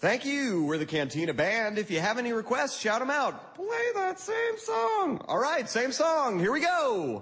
Thank you. We're the Cantina Band. If you have any requests, shout them out. Play that same song. All right, same song. Here we go.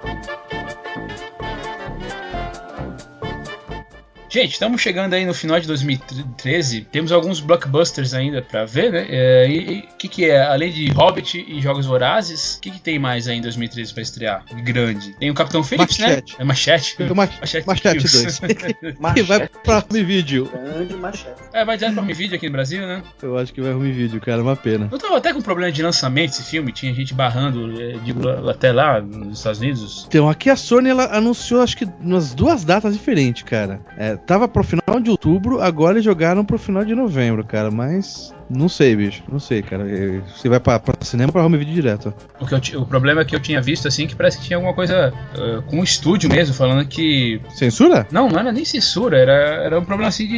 Gente, estamos chegando aí no final de 2013. Temos alguns blockbusters ainda pra ver, né? E o que é? Além de Hobbit e Jogos Vorazes, o que tem mais aí em 2013 pra estrear? Grande. Tem o Capitão Phillips, Machete. Né? É Machete? Machete 2. Que vai pra Home Video. Grande Machete. Vai direto pra Home Video aqui no Brasil, né? Eu acho que vai Home Video, cara. Uma pena. Eu tava até com problema de lançamento esse filme. Tinha gente barrando, até lá nos Estados Unidos. Então, aqui a Sony, ela anunciou, acho que, umas 2 datas diferentes, cara. Tava pro final de outubro, agora eles jogaram pro final de novembro, cara, mas... Não sei, bicho. Não sei, cara. Você vai pra cinema ou pra Home Video direto? O problema é que eu tinha visto, assim, que parece que tinha alguma coisa com o estúdio mesmo, falando que... Censura? Não era nem censura. Era um problema, assim,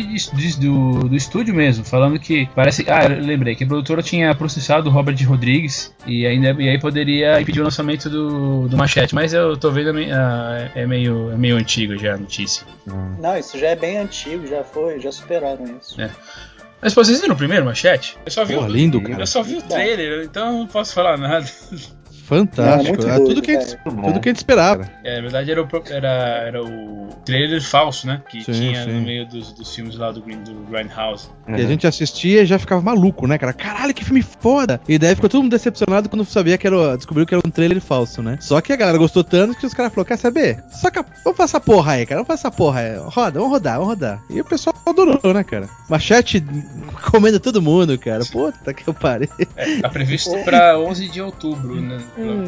do estúdio mesmo. Falando que parece... eu lembrei que a produtora tinha processado o Robert Rodrigues e aí poderia impedir o lançamento do Machete. Mas eu tô vendo, é meio antigo já a notícia. Não, isso já é bem antigo, já superaram isso. Mas vocês viram o primeiro Machete? Eu só vi lindo, cara. Eu só vi o trailer, então eu não posso falar nada. Fantástico. Não, tudo que a gente esperava. Na verdade era o trailer falso, né? Que tinha no meio dos filmes lá do Grindhouse. Que a gente assistia e já ficava maluco, né, cara? Caralho, que filme foda! E daí ficou todo mundo decepcionado quando sabia descobriu que era um trailer falso, né? Só que a galera gostou tanto que os caras falaram, quer saber? Vamos fazer essa porra aí, cara. Vamos vamos rodar. E o pessoal adorou, né, cara? Machete comendo todo mundo, cara. Puta que eu parei. Tá previsto pra 11 de outubro, né?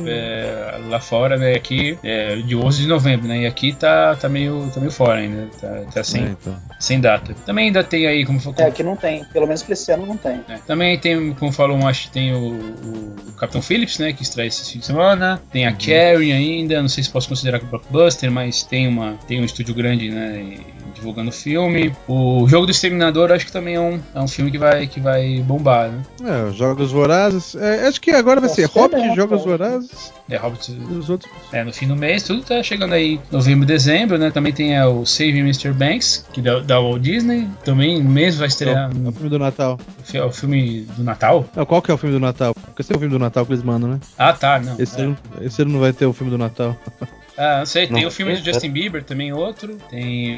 Lá fora, né? Aqui de 11 de novembro, né? E aqui tá meio fora ainda. Tá sem data. Também ainda tem aí, como aqui não tem. Pelo menos pra esse ano não tem. Também tem, como falou, acho que tem o Capitão Phillips, né? Que estreia esse fim de semana. Tem a Carrie ainda. Não sei se posso considerar como blockbuster, mas tem um estúdio grande, né? Divulgando o filme. O Jogo do Exterminador acho que também é um filme que vai bombar, né? Os Jogos Vorazes. Acho que agora vai ser Hobbit e Jogos Vorazes. Hobbit. E os outros. No fim do mês, tudo tá chegando aí novembro, dezembro, né? Também tem o Save Mr. Banks, que da Walt Disney. Também no mês vai estrear. É o filme do Natal. É o filme do Natal? Não, qual que é o filme do Natal? Porque esse é o filme do Natal que eles mandam, né? Tá, não. Esse ano não vai ter o filme do Natal. Não sei, tem o filme do Justin Bieber também, outro. Tem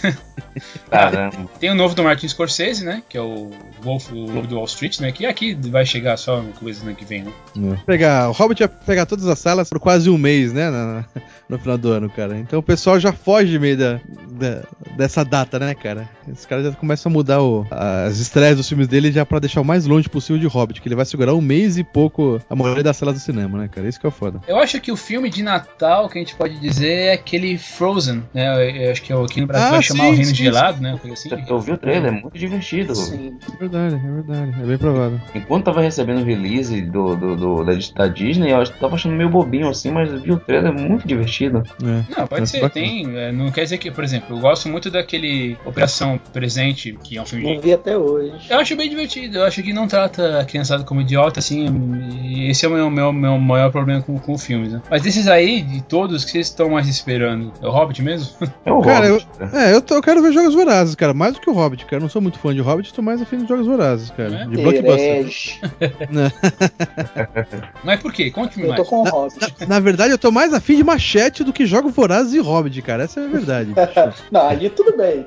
Caramba. Tem o novo do Martin Scorsese, né? Que é o Wolf do Wall Street, né? Que aqui vai chegar só no começo do ano que vem, né? O Hobbit vai pegar todas as salas por quase um mês, né? No final do ano, cara. Então o pessoal já foge meio dessa data, né, cara? Os caras já começam a mudar as estreias dos filmes dele já pra deixar o mais longe possível de Hobbit, que ele vai segurar um mês e pouco a maioria das salas do cinema, né, cara? Isso que é o foda. Eu acho que o filme de Natal que a gente pode dizer é aquele Frozen, né? Eu acho que aqui no Brasil vai chamar o Reino Gelado, né? Assim. Eu vi o trailer, é muito divertido. Sim. É verdade. É bem provável. Enquanto tava recebendo o release da Disney, eu tava achando meio bobinho assim, mas vi o trailer, é muito divertido. Não, pode ser, não quer dizer que, por exemplo, eu gosto muito daquele Operação Presente, que é um filme Não vi até hoje. Eu acho bem divertido, eu acho que não trata a criançada como idiota, assim, e esse é o meu maior problema com o filme, né? Mas desses aí, de todos, que vocês estão mais esperando? É o Hobbit mesmo? É o Hobbit. Eu quero ver Jogos Vorazes, cara, mais do que o Hobbit, cara. Eu não sou muito fã de Hobbit, tô mais afim de Jogos Vorazes, cara. De blockbuster. Mas por quê? Conte-me mais. Eu tô com o Hobbit. Na verdade, eu tô mais afim de Machete do que Jogos Vorazes e Hobbit, cara. Essa é a verdade. Não, ali tudo bem.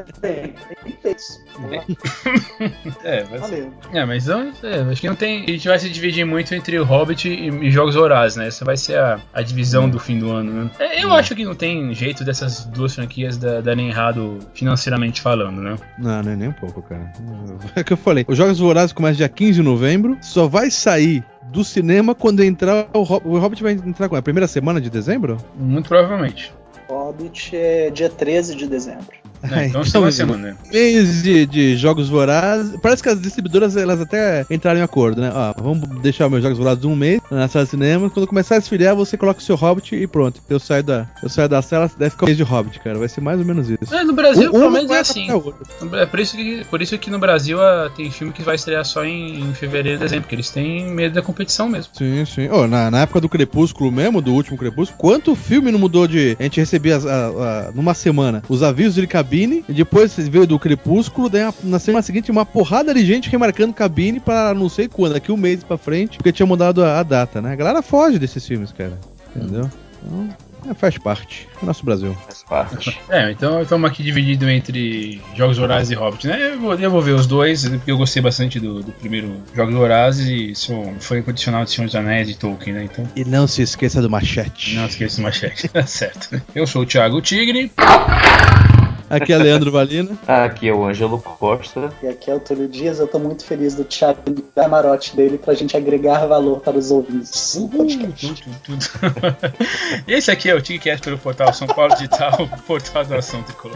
Mas acho que não tem. A gente vai se dividir muito entre o Hobbit e Jogos Vorazes, né? Essa vai ser a divisão do fim do ano, né? Eu acho que não tem jeito dessas duas franquias darem errado financeiramente falando, né? Não é nem um pouco, cara. É o que eu falei. Os Jogos Vorazes começam dia 15 de novembro, só vai sair do cinema quando entrar o Hobbit vai entrar com a primeira semana de dezembro? Muito provavelmente. Hobbit é dia 13 de dezembro. Então semana. Mês de Jogos Vorazes. Parece que as distribuidoras elas até entraram em acordo, né? Vamos deixar meus Jogos Vorazes um mês na sala de cinema. Quando começar a esfriar, você coloca o seu Hobbit e pronto. Eu saio da sala, deve ficar um mês de Hobbit, cara. Vai ser mais ou menos isso. No Brasil, pelo menos é assim. É por isso que no Brasil tem filme que vai estrear só em fevereiro e dezembro, porque eles têm medo da competição mesmo. Sim. Na época do Crepúsculo mesmo, do último Crepúsculo, quanto filme não mudou de... A gente recebia numa semana os avisos de cabine, e depois veio do Crepúsculo, daí na semana seguinte uma porrada de gente remarcando cabine pra não sei quando, daqui um mês pra frente, porque tinha mudado a data, né? A galera foge desses filmes, cara. Entendeu? Então, faz parte. É o nosso Brasil. Faz parte. Então estamos aqui dividido entre Jogos Vorazes e Hobbit, né? Eu vou ver os dois, porque eu gostei bastante do primeiro Jogos Vorazes e sou um fã incondicional de Senhor dos Anéis e Tolkien, né? Então, E não se esqueça do machete. não esqueça do machete, tá certo. Eu sou o Thiago Tigre. Aqui é Leandro Valina. Aqui é o Ângelo Costa. E aqui é o Túlio Dias, eu tô muito feliz do Thiago dar camarote dele pra gente agregar valor para os ouvintes do podcast. Tudo. Esse aqui é o TigCast pelo portal São Paulo Digital, portal da Ação Tricolor.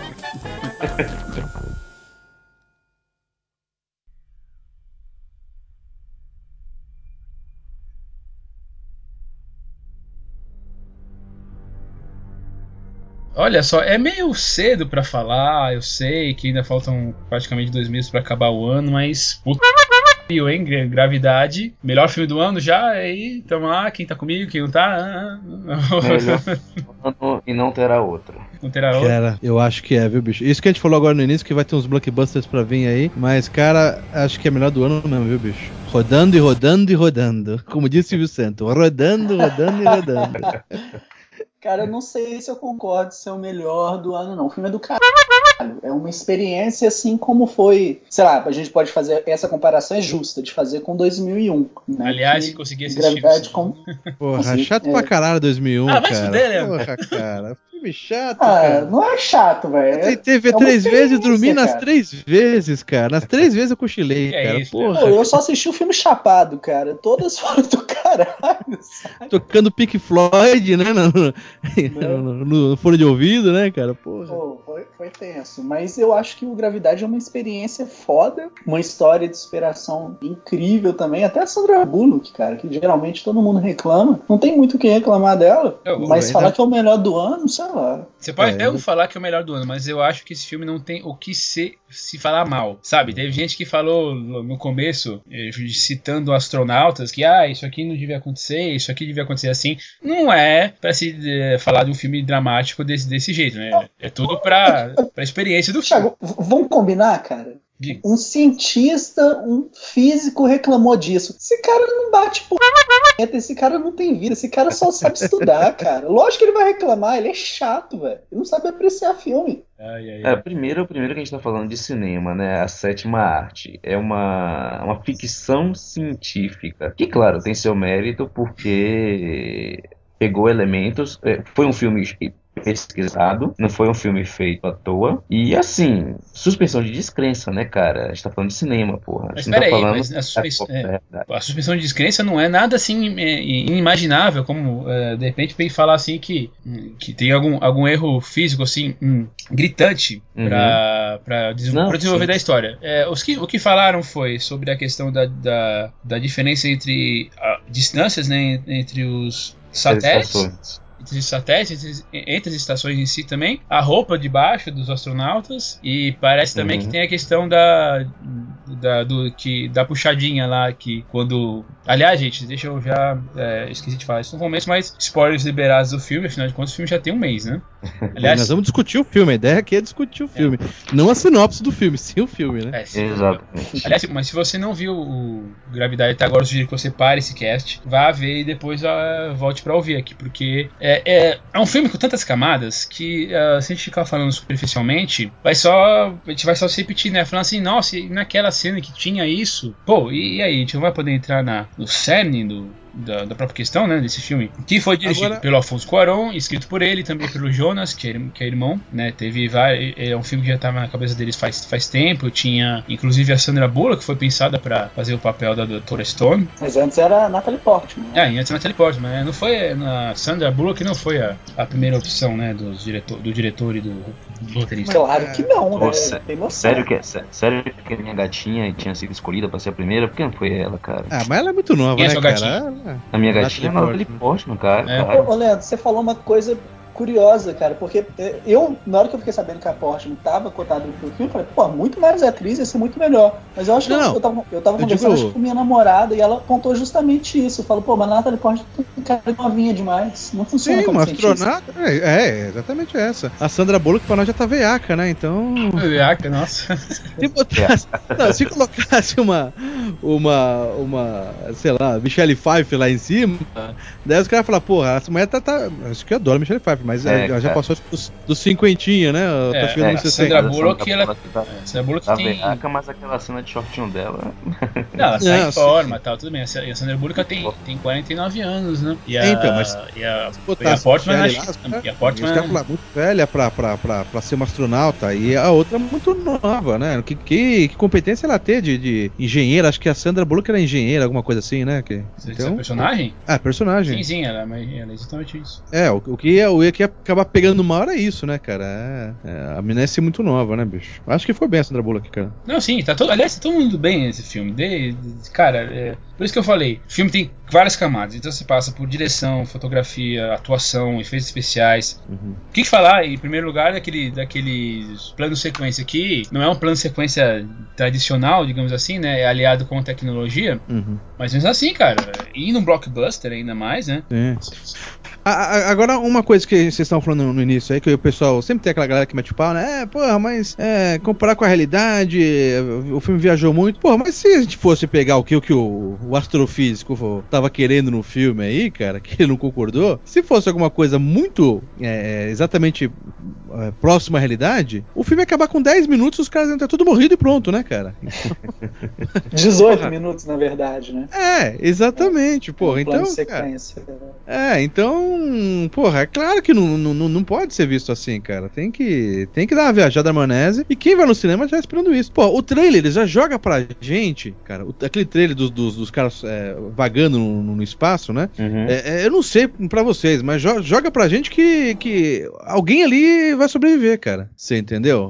Olha só, é meio cedo pra falar, eu sei que ainda faltam praticamente 2 meses pra acabar o ano, mas puta pariu, hein? Gravidade, melhor filme do ano já, aí, tamo lá, quem tá comigo, quem não tá... Melhor ano e não terá outro. Não terá outro. Cara, eu acho que é, viu, bicho? Isso que a gente falou agora no início, que vai ter uns blockbusters pra vir aí, mas, cara, acho que é melhor do ano mesmo, viu, bicho? Rodando e rodando e rodando. Como disse o Silvio Santos, rodando, rodando e rodando. Cara, eu não sei se eu concordo se é o melhor do ano, não. O filme é do caralho. É uma experiência assim como foi... Sei lá, a gente pode fazer... Essa comparação é justa de fazer com 2001. Né? Aliás, que se conseguir assistir... Gravidade com... Porra, Assim, chato pra caralho 2001, Ah, vai cara. se fuder, né? Porra, cara. Filme chato, Ah, cara. não é chato, velho. Eu tentei ver uma 3 vezes e dormi experiência, nas cara. 3 vezes, cara. Nas 3 vezes eu cochilei, Que é cara. isso, Porra. Pô, eu só assisti o filme chapado, cara. Todas foram do caralho, sabe? Tocando Pink Floyd, né? No fone de ouvido, né, cara? Porra. Pô, foi tenso. Mas eu acho que o Gravidade é uma experiência foda. Uma história de superação incrível também. Até a Sandra Bullock, cara, que geralmente todo mundo reclama. Não tem muito o que reclamar dela. Mas falar que é o melhor do ano, sei lá. Você pode até falar que é o melhor do ano, mas eu acho que esse filme não tem o que se falar mal, sabe? Teve gente que falou no começo, citando astronautas, que isso aqui não devia acontecer, isso aqui devia acontecer assim. Não é pra se falar de um filme dramático desse jeito, né? É tudo pra experiência do filme. Thiago, vamos combinar, cara? Um cientista, um físico reclamou disso. Esse cara não bate por esse cara não tem vida, esse cara só sabe estudar, cara. Lógico que ele vai reclamar, ele é chato, velho. Ele não sabe apreciar filme. Primeiro que a gente tá falando de cinema, né? A sétima arte é uma ficção científica. Que, claro, tem seu mérito porque pegou elementos. Foi um filme pesquisado, não foi um filme feito à toa. E assim, suspensão de descrença, né, cara? A gente tá falando de cinema, porra. Mas peraí, mas a suspensão de descrença não é nada assim inimaginável, como de repente vem falar assim que tem algum erro físico assim gritante para desenvolver da história. O que falaram foi sobre a questão da diferença entre distâncias, né, entre os satélites. Entre os satélites, entre as estações em si também, a roupa de baixo dos astronautas, e parece também que tem a questão da puxadinha lá, que quando... Aliás, gente, deixa eu já... esqueci de falar isso no começo, mas spoilers liberados do filme, afinal de contas o filme já tem 1 mês, né? Aliás, nós vamos discutir o filme, a ideia aqui é discutir o filme. Não a sinopse do filme, sim o filme, né? Exatamente. Aliás, mas se você não viu o Gravidade até agora, eu sugiro que você pare esse cast, vá ver e depois volte pra ouvir aqui, porque é um filme com tantas camadas que se a gente ficar falando superficialmente, a gente vai só se repetir, né? Falando assim, nossa, e naquela cena que tinha isso, pô, e aí? A gente não vai poder entrar no cerne da própria questão, né, desse filme, que foi dirigido pelo Alfonso Cuarón, escrito por ele, também pelo Jonas, que é irmão, né, é um filme que já estava na cabeça deles faz tempo, tinha inclusive a Sandra Bullock, que foi pensada para fazer o papel da Dra. Stone. Mas antes era a Natalie Portman. Né? Antes a Natalie Portman, né, não foi a Sandra Bullock, não foi a primeira opção, né, do diretor e do roteirista. Claro que não, né? Sério que a minha gatinha tinha sido escolhida para ser a primeira? Por que não foi ela, cara? Mas ela é muito nova, Quem é né, sua cara? gatinha? A minha gatinha é Natalie Portman, cara. Ô, Leandro, você falou uma coisa curiosa, cara, porque eu, na hora que eu fiquei sabendo que a Portman tava cotada pro filme, eu falei, pô, muito mais atriz, ia ser muito melhor. Mas eu acho que eu tava conversando acho que com minha namorada e ela apontou justamente isso. Eu falo, pô, mas a Natalie Portman tem cara novinha demais. Não funciona como astronauta. Exatamente essa. A Sandra Bullock pra nós já tá veiaca, né? Então. Veiaca, nossa. Se colocasse uma, sei lá, Michelle Pfeiffer lá em cima, daí os caras falam, porra, essa mulher tá. Acho que eu adoro Michelle Pfeiffer, mas ela já passou dos cinquentinha, né? Tá chegando nos 60. Sandra Bullock, ela. Sandra Bullock tá tem. Veiaca, mas aquela cena de shortinho dela. Não, ela tá em forma e tal, tudo bem. E a Sandra Bullock tem 49 anos, né? E a Portman é muito velha pra ser uma astronauta e a outra muito nova, né? Que competência ela tem de engenheira? Acho que a Sandra Bullock era engenheira, alguma coisa assim, né? Então, personagem? Personagem. Sim, ela é exatamente isso. O que ia acabar pegando uma hora é isso, né, cara? A menina é muito nova, né, bicho? Acho que foi bem a Sandra Bullock, cara. Não, sim, aliás, tá todo mundo bem nesse filme. Cara, por isso que eu falei, o filme tem várias camadas, então você passa por direção, fotografia, atuação, efeitos especiais. O que falar, em primeiro lugar, daqueles planos de sequência aqui, não é um plano de sequência tradicional, digamos assim, né, é aliado com tecnologia, mas mesmo assim, cara, e num blockbuster ainda mais, né. Agora, uma coisa que vocês estavam falando no início aí, que o pessoal sempre tem aquela galera que mete pau, né? Porra, mas comparar com a realidade, o filme viajou muito. Porra, mas se a gente fosse pegar o que o astrofísico tava querendo no filme aí, cara, que ele não concordou, se fosse alguma coisa muito exatamente próxima à realidade, o filme ia acabar com 10 minutos, os caras iam estar tudo morrido e pronto, né, cara? 18 minutos, na verdade, né? Exatamente, porra. Então, sequência. Então, porra, é claro que não pode ser visto assim, cara. Tem que dar uma viajada na maionese. E quem vai no cinema já esperando isso. Pô, o trailer, ele já joga pra gente, cara, aquele trailer dos caras vagando no espaço, né? Eu não sei pra vocês, mas joga pra gente que alguém ali vai sobreviver, cara. Você entendeu?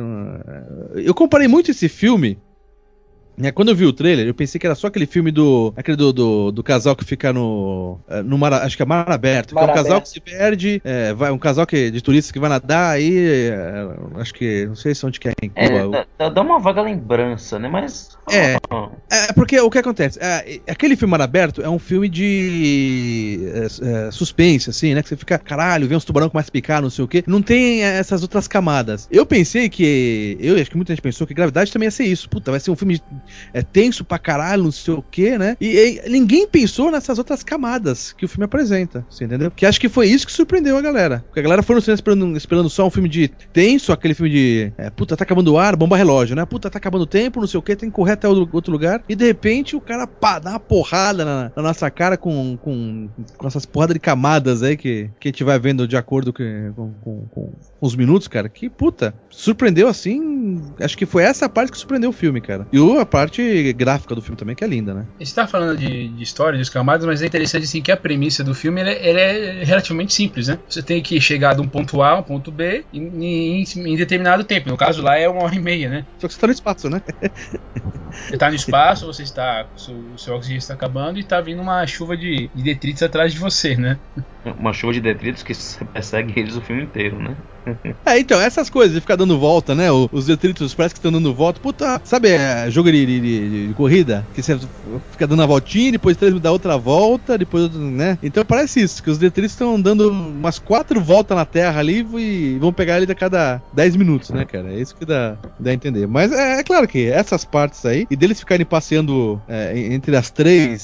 Eu comparei muito esse filme. Quando eu vi o trailer, eu pensei que era só aquele filme do casal que fica no mar, acho que é mar aberto, que é um casal que se perde, um casal de turistas que vai nadar aí, acho que, não sei se onde que é em Cuba. Dá uma vaga lembrança, né, mas... Porque o que acontece, aquele filme mar aberto é um filme de suspense, assim, né, que você fica, caralho, vê uns tubarão que mais picar, não sei o que, não tem essas outras camadas. Eu pensei que, acho que muita gente pensou que Gravidade também ia ser isso, puta, vai ser um filme tenso pra caralho, não sei o que, né? E ninguém pensou nessas outras camadas que o filme apresenta, você entendeu? Que acho que foi isso que surpreendeu a galera. Porque a galera foi no cinema esperando só um filme de tenso, aquele filme de puta, tá acabando o ar, bomba relógio, né? Puta, tá acabando o tempo, não sei o que, tem que correr até outro lugar. E de repente o cara dá uma porrada na nossa cara com essas porradas de camadas aí que a gente vai vendo de acordo com os minutos, cara. Que puta, surpreendeu assim. Acho que foi essa parte que surpreendeu o filme, cara. E a parte gráfica do filme também, que é linda, né? A gente tá falando de história, de camadas, mas é interessante assim que a premissa do filme ele é relativamente simples, né? Você tem que chegar de um ponto A a um ponto B em determinado tempo. No caso lá é 1h30, né? Só que você tá no espaço, né? Você tá no espaço, você está, o seu oxigênio está acabando e tá vindo uma chuva de detritos atrás de você, né? Uma chuva de detritos que persegue eles o filme inteiro, né? Então, essas coisas de ficar dando volta, né? Os detritos parece que estão dando volta. Puta, sabe jogo de corrida? Que você fica dando uma voltinha, depois dá outra volta, depois, né? Então parece isso, que os detritos estão dando umas 4 voltas na Terra ali e vão pegar ele a cada 10 minutos, né, cara? É isso que dá a entender. Mas é claro que essas partes aí, e deles ficarem passeando entre as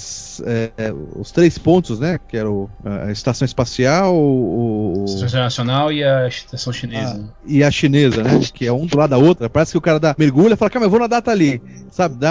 os 3 pontos, né? Que era a estação espacial, a Estação Internacional e a Estação Chinesa. E a chinesa, né? Que é um do lado da outra. Parece que o cara mergulha e fala, cara, eu vou nadar, tá ali. Sabe? Dá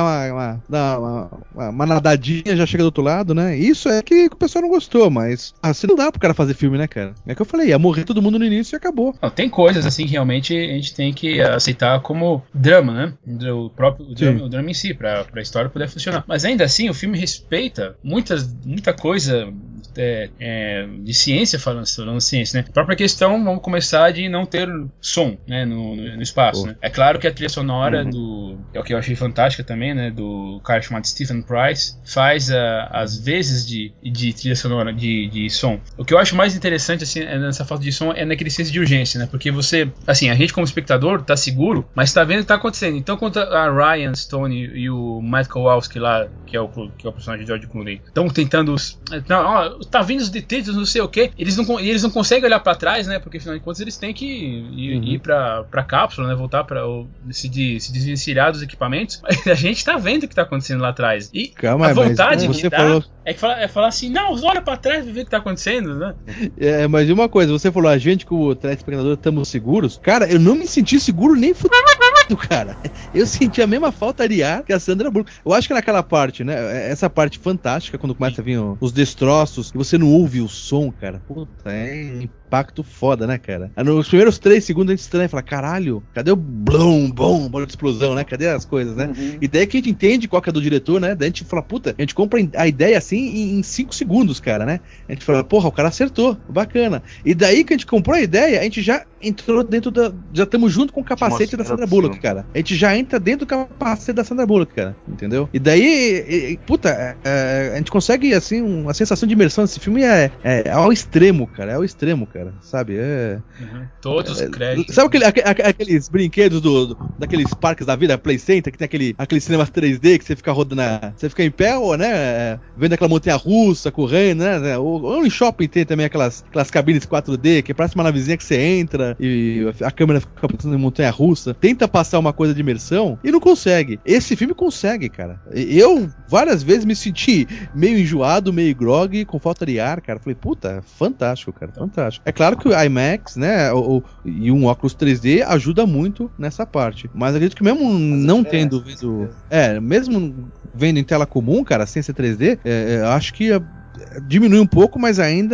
uma nadadinha, já chega do outro lado, né? Isso é que o pessoal não gostou, mas assim não dá pro cara fazer filme, né, cara? É que eu falei, ia morrer todo mundo no início e acabou. Não, tem coisas assim que realmente a gente tem que aceitar como drama, né? O drama em si, pra história poder funcionar. Mas ainda assim, o filme respeita muita coisa de ciência, falando ciência, né? A própria questão, vamos começar de não ter som, né, no espaço, né? É claro que a trilha sonora é o que eu achei fantástica também, né, do cara chamado Stephen Price, faz às vezes de trilha sonora, de som. O que eu acho mais interessante, assim, nessa falta de som é naquele senso de urgência, né? Porque você, assim, a gente como espectador tá seguro, mas tá vendo o que tá acontecendo. Então, quando a Ryan Stone e o Matt Kowalski lá, que é o personagem de George Clooney, estão tentando... tá vindo os detritos, não sei o que, eles não conseguem olhar pra trás, né? Porque, afinal de contas, eles têm que ir pra cápsula, né? Voltar pra se desvencilhar dos equipamentos. Mas a gente tá vendo o que tá acontecendo lá atrás. E a vontade que dá é falar assim, não, olha pra trás pra ver o que tá acontecendo, né? Mas uma coisa, você falou, a gente como telespectador estamos seguros. Cara, eu não me senti seguro nem cara. Eu senti a mesma falta de ar que a Sandra Bullock. Eu acho que naquela parte, né? Essa parte fantástica, quando começa a vir os destroços e você não ouve o som, cara. Puta, impacto foda, né, cara? Nos primeiros 3 segundos a gente estranha e fala, caralho, cadê o blum, bom, bola de explosão, né? Cadê as coisas, né? E daí que a gente entende qual que é do diretor, né? Daí a gente fala, puta, a gente compra a ideia assim em 5 segundos, cara, né? A gente fala, porra, o cara acertou, bacana. E daí que a gente comprou a ideia, a gente já entrou dentro já estamos junto com o capacete da Sandra Bullock, cara. A gente já entra dentro do capacete da Sandra Bullock, cara, entendeu? E daí, puta, a gente consegue, assim, uma sensação de imersão nesse filme é ao extremo, cara, sabe? Todos os créditos. Sabe aqueles brinquedos daqueles parques da vida, Play Center, que tem aqueles cinemas 3D que você fica rodando, você fica em pé, ou, né, vendo aquela montanha-russa, correndo, né, ou em shopping tem também aquelas cabines 4D, que parece uma navezinha que você entra e a câmera fica passando em montanha-russa, tenta passar uma coisa de imersão e não consegue. Esse filme consegue, cara. Eu várias vezes me senti meio enjoado, meio grog, com falta de ar, cara. Falei, puta, fantástico, cara, fantástico. É claro que o IMAX, né, e um óculos 3D ajuda muito nessa parte. Mas acredito que mesmo não tendo visto... mesmo vendo em tela comum, cara, sem ser 3D, acho que diminui um pouco, mas ainda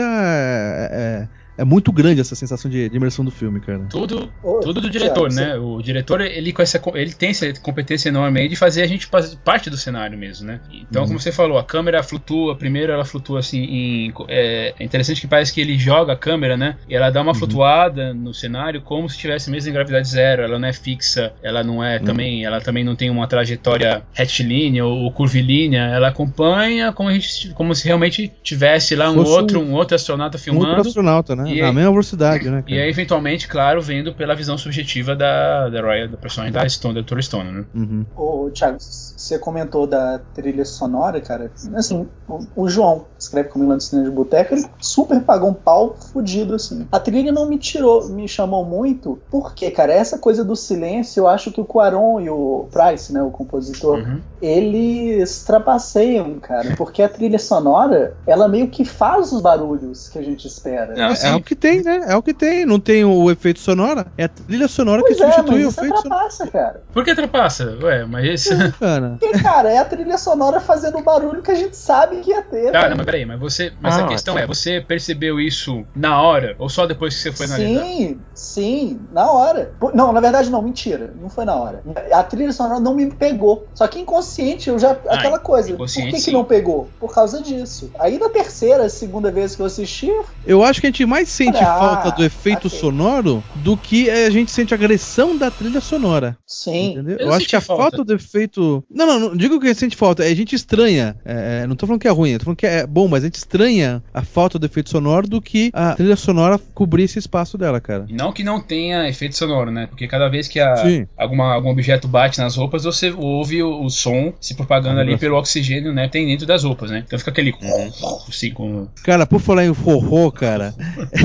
é muito grande essa sensação de imersão do filme, cara. Tudo do diretor, né? O diretor, ele tem essa competência enorme aí de fazer a gente parte do cenário mesmo, né? Então, como você falou, a câmera flutua, primeiro ela flutua assim, é interessante que parece que ele joga a câmera, né? E ela dá uma flutuada no cenário como se estivesse mesmo em gravidade zero, ela não é fixa, ela não é ela também não tem uma trajetória retilínea ou curvilínea, ela acompanha como se realmente tivesse lá um outro astronauta filmando. Outro astronauta, né? Na mesma velocidade, né, cara? E aí, eventualmente, claro, vendo pela visão subjetiva da Ryan, da personagem da Dra. Stone, né? Ô, Thiago, você comentou da trilha sonora, cara. Assim, o João, que escreve comigo lá do Cinema de Boteca, ele super pagou um pau fudido, assim. A trilha não me chamou muito, porque, cara, essa coisa do silêncio, eu acho que o Cuarón e o Price, né, o compositor, eles trapaceiam, cara, porque a trilha sonora, ela meio que faz os barulhos que a gente espera. É o que tem, né? É o que tem. Não tem o efeito sonoro. É a trilha sonora que substitui o efeito sonoro. Cara. Por que trapaça? Ué, mas esse... Porque, cara, é a trilha sonora fazendo o barulho que a gente sabe que ia ter. Cara, mas peraí, mas a questão você percebeu isso na hora? Ou só depois que você foi analisar? Sim, na hora. Não, na verdade não, mentira. Não foi na hora. A trilha sonora não me pegou. Só que inconsciente, eu já... aquela coisa. Por que não pegou? Por causa disso. Aí na segunda vez que eu assisti... Eu acho que a gente mais sente falta do efeito sonoro do que a gente sente a agressão da trilha sonora. Sim. Entendeu? Eu acho que a falta do efeito... Não digo que a gente sente falta, a gente estranha. Não tô falando que é ruim, tô falando que é bom, mas a gente estranha a falta do efeito sonoro do que a trilha sonora cobrir esse espaço dela, cara. Não que não tenha efeito sonoro, né? Porque cada vez que algum objeto bate nas roupas, você ouve o som se propagando ali pelo oxigênio, né? Tem dentro das roupas, né? Então fica aquele... Cara, por falar em forró, cara...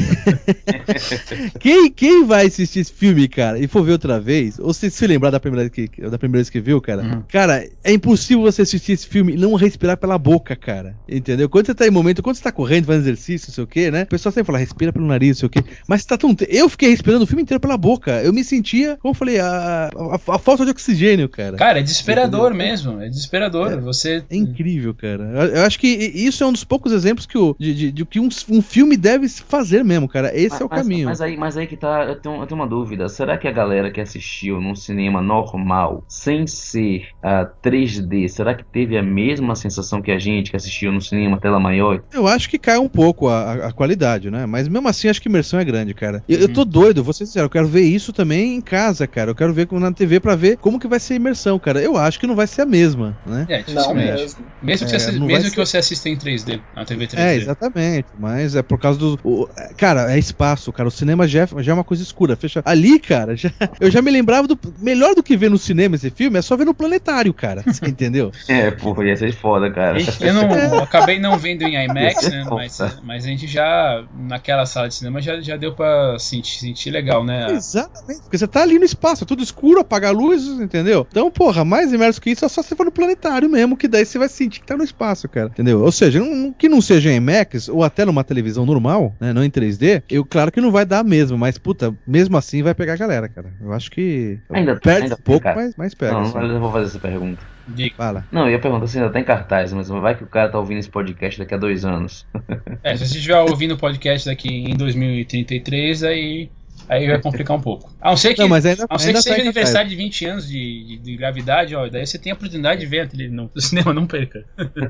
Quem vai assistir esse filme, cara, e for ver outra vez, ou se lembrar da primeira vez que viu, cara, cara, é impossível você assistir esse filme e não respirar pela boca, cara, entendeu? Quando você tá quando você tá correndo, fazendo exercício, não sei o que, né, o pessoal sempre fala, respira pelo nariz, não sei o que, mas tá tão... eu fiquei respirando o filme inteiro pela boca, eu me sentia, como eu falei, a falta de oxigênio, cara. Cara, é desesperador mesmo, é desesperador, é incrível, cara. Eu acho que isso é um dos poucos exemplos de que um filme deve fazer prazer mesmo, cara. Esse é o caminho. Mas aí que tá, eu tenho uma dúvida. Será que a galera que assistiu num cinema normal, sem ser 3D, será que teve a mesma sensação que a gente que assistiu no cinema tela maior? Eu acho que cai um pouco a qualidade, né? Mas mesmo assim, acho que a imersão é grande, cara. Eu tô doido, vou ser sincero, eu quero ver isso também em casa, cara. Eu quero ver na TV pra ver como que vai ser a imersão, cara. Eu acho que não vai ser a mesma, né? Não mesmo. Mesmo que você assista em 3D, na TV 3D. Exatamente. Mas é por causa do... cara, é espaço, cara. O cinema já é uma coisa escura. Fecha... Ali, cara, eu já me lembrava do... Melhor do que ver no cinema esse filme é só ver no Planetário, cara. Você entendeu? Porra, ia ser foda, cara. Eu acabei não vendo em IMAX, né? Mas a gente já, naquela sala de cinema, já deu pra sentir legal, né? Exatamente. Porque você tá ali no espaço, é tudo escuro, apaga a luz, entendeu? Então, porra, mais imerso que isso é só se for no Planetário mesmo, que daí você vai sentir que tá no espaço, cara. Entendeu? Ou seja, que não seja em IMAX ou até numa televisão normal, né? Não em 3D, claro que não vai dar mesmo, mas, puta, mesmo assim vai pegar a galera, cara. Eu acho que perde um pouco, mas pega. Não, assim. eu não vou fazer essa pergunta. Fala. Não, eu ia perguntar se ainda tá em cartaz, mas vai que o cara tá ouvindo esse podcast daqui a 2 anos. Se você estiver ouvindo o podcast daqui em 2033, aí vai complicar um pouco. A não ser que, seja aniversário de 20 anos de gravidade, daí você tem a oportunidade de ver no cinema, não perca.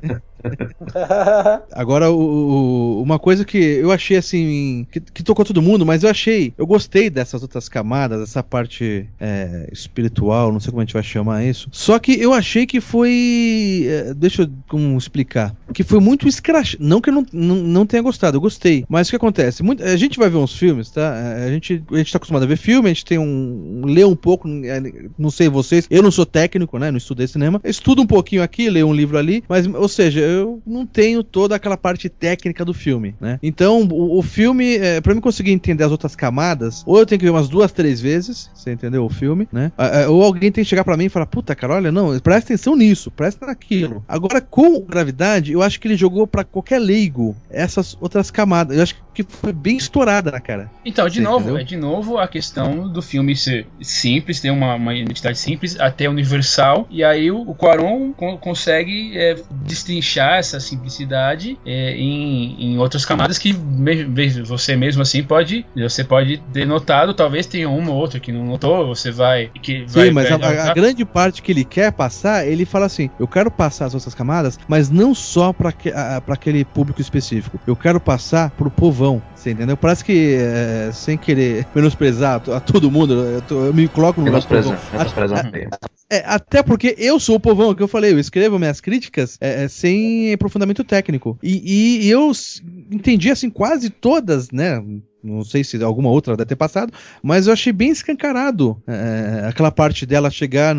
Agora, uma coisa que eu achei assim, que tocou todo mundo, mas eu gostei dessas outras camadas, dessa parte espiritual, não sei como a gente vai chamar isso. Só que eu achei que foi, deixa eu explicar, que foi muito escrachado. Não que eu não tenha gostado, eu gostei. Mas o que acontece? A gente vai ver uns filmes, tá? A gente tá acostumado a ver filme, a gente tem lê um pouco, não sei vocês, eu não sou técnico, né? Não estudei cinema. Eu estudo um pouquinho aqui, leio um livro ali, mas, ou seja, eu não tenho toda aquela parte técnica do filme, né? Então, o filme, pra mim conseguir entender as outras camadas, ou eu tenho que ver umas 2, 3 vezes, você entendeu o filme, né? Ou alguém tem que chegar pra mim e falar, puta, cara, olha, não, presta atenção nisso, presta naquilo. Agora, com Gravidade, eu acho que ele jogou pra qualquer leigo essas outras camadas. Eu acho que foi bem estourada na cara. Então, de novo, a questão do filme ser simples, ter uma identidade simples, até universal, e aí o Cuarón consegue destrinchar essa simplicidade em outras camadas que você mesmo assim você pode ter notado, talvez tenha uma ou outra que não notou, você vai... Sim, mas a grande parte que ele quer passar, ele fala assim, eu quero passar as outras camadas, mas não só para aquele público específico, eu quero passar pro povão, você entendeu? Parece que, sem querer menosprezar a todo mundo, eu me coloco no nosso povão. Até porque eu sou o povão, que eu falei, eu escrevo minhas críticas sem aprofundamento técnico. E eu entendi, assim, quase todas, né? Não sei se alguma outra deve ter passado, mas eu achei bem escancarado aquela parte dela chegar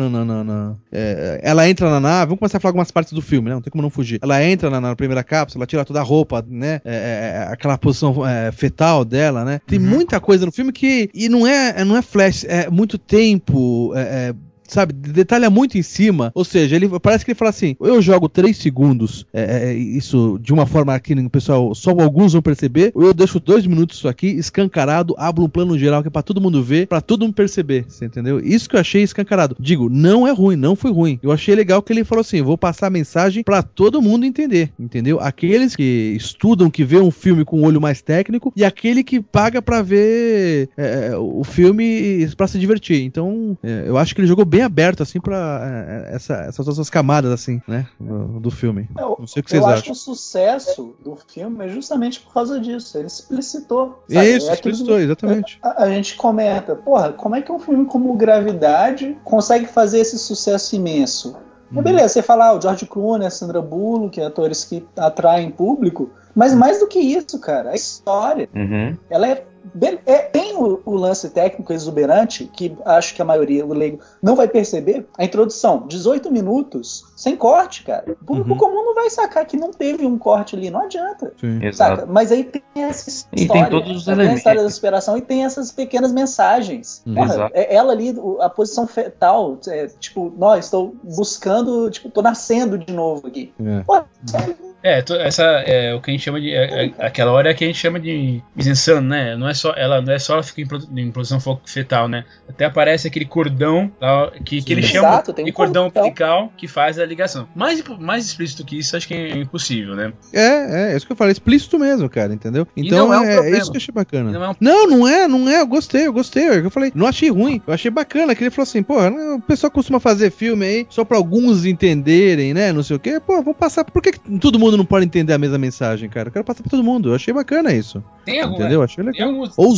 ela entra na nave, vamos começar a falar algumas partes do filme, né? Não tem como não fugir. Ela entra na primeira cápsula, ela tira toda a roupa, né? Aquela posição fetal dela, né? Tem muita coisa no filme e não é flash, é muito tempo, sabe, detalha muito em cima, ou seja, parece que ele fala assim, eu jogo 3 segundos, isso de uma forma que o pessoal, só alguns vão perceber, ou eu deixo 2 minutos isso aqui, escancarado, abro um plano geral que é pra todo mundo ver, pra todo mundo perceber, você entendeu? Isso que eu achei escancarado. Digo, não é ruim, não foi ruim. Eu achei legal que ele falou assim, vou passar a mensagem pra todo mundo entender, entendeu? Aqueles que estudam, que vê um filme com um olho mais técnico, e aquele que paga pra ver o filme pra se divertir. Então, eu acho que ele jogou bem aberto, assim, pra essas outras camadas, assim, né, do filme. Não sei o que vocês acham. Eu acho que o sucesso do filme é justamente por causa disso. Ele explicitou. Isso, explicitou, exatamente. A gente comenta, porra, como é que um filme como Gravidade consegue fazer esse sucesso imenso? Beleza, você fala, o George Clooney, a Sandra Bullock, atores que atraem público, mas mais do que isso, cara, a história, ela tem o lance técnico exuberante, que acho que a maioria, o leigo, não vai perceber. A introdução, 18 minutos, sem corte, cara. O público comum não vai sacar que não teve um corte ali, não adianta. Saca? Mas aí tem essa história, e tem todos os elementos. Tem a história da superação e tem essas pequenas mensagens. Porra, ela ali, a posição fetal, tipo, estou buscando, tipo, tô nascendo de novo aqui. Porra, Essa é o que a gente chama de. Aquela hora é que a gente chama de mise-en-scène, né? Ela não é só fica em posição fetal, né? Até aparece aquele cordão que ele chama de cordão umbilical que faz a ligação. Mais explícito que isso, acho que é impossível, né? É isso que eu falei, explícito mesmo, cara, entendeu? Então é isso que eu achei bacana. Não é, eu gostei. Eu falei, não achei ruim, eu achei bacana, que ele falou assim, pô, o pessoal costuma fazer filme aí só pra alguns entenderem, né, não sei o quê, pô, vamos passar, por que todo mundo não pode entender a mesma mensagem, cara? Eu quero passar pra todo mundo, eu achei bacana isso. Tem algum, entendeu? Achei legal.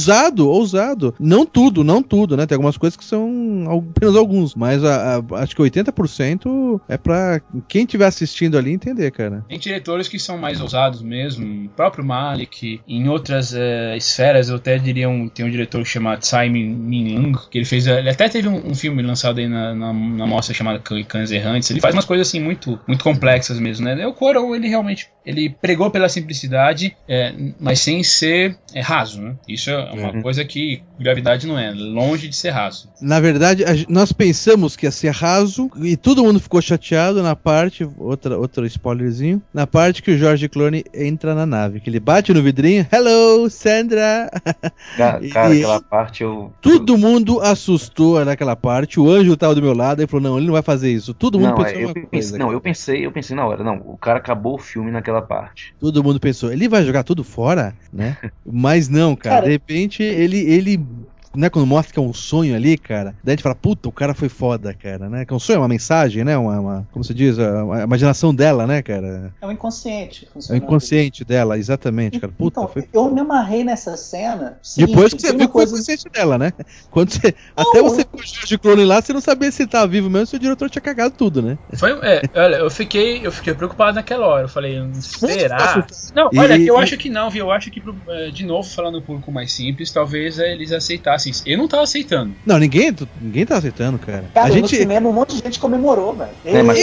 Ousado. Não tudo, né, tem algumas coisas que são apenas alguns, mas acho que 80% é pra quem estiver assistindo ali entender, cara. Tem diretores que são mais ousados mesmo, o próprio Malick, em outras esferas, eu até diria, tem um diretor que chama Tsai Ming-Liang, que ele até teve um filme lançado aí na mostra chamada Cães Errantes. Ele faz umas coisas assim muito, muito complexas mesmo, né? O Cuarón, ele realmente pregou pela simplicidade, mas sem ser raso, né? Isso é uma coisa que Gravidade não é, longe de ser raso. Na verdade, nós pensamos que ia ser raso e todo mundo ficou chateado na parte, outro spoilerzinho, na parte que o George Clooney entra na nave, que ele bate no vidrinho, hello, Sandra! Cara, aquela parte todo mundo assustou naquela parte, o Ângelo tava do meu lado e falou, não, ele não vai fazer isso. Todo mundo eu pensei na hora, não, o cara acabou o filme naquela parte. Todo mundo pensou, ele vai jogar tudo fora, né? Mas não, cara, de repente ele né, quando mostra que é um sonho ali, cara, daí a gente fala, puta, o cara foi foda, cara, né? Que é um sonho, uma mensagem, né? Como se diz, a imaginação dela, né, cara? É o inconsciente. É o inconsciente dela, exatamente, cara. Puta, então, eu me amarrei nessa cena. Depois que você viu o inconsciente dela, né? Até você viu o George Clooney lá, você não sabia se ele tava vivo mesmo, se o diretor tinha cagado tudo, né? Olha, eu fiquei preocupado naquela hora. Eu falei, será? Não, olha, eu acho que não, viu? Eu acho que, de novo, falando um pouco mais simples, talvez eles aceitassem. Eu não tava aceitando. Não, ninguém tá aceitando, cara. Cara, no cinema um monte de gente comemorou, velho.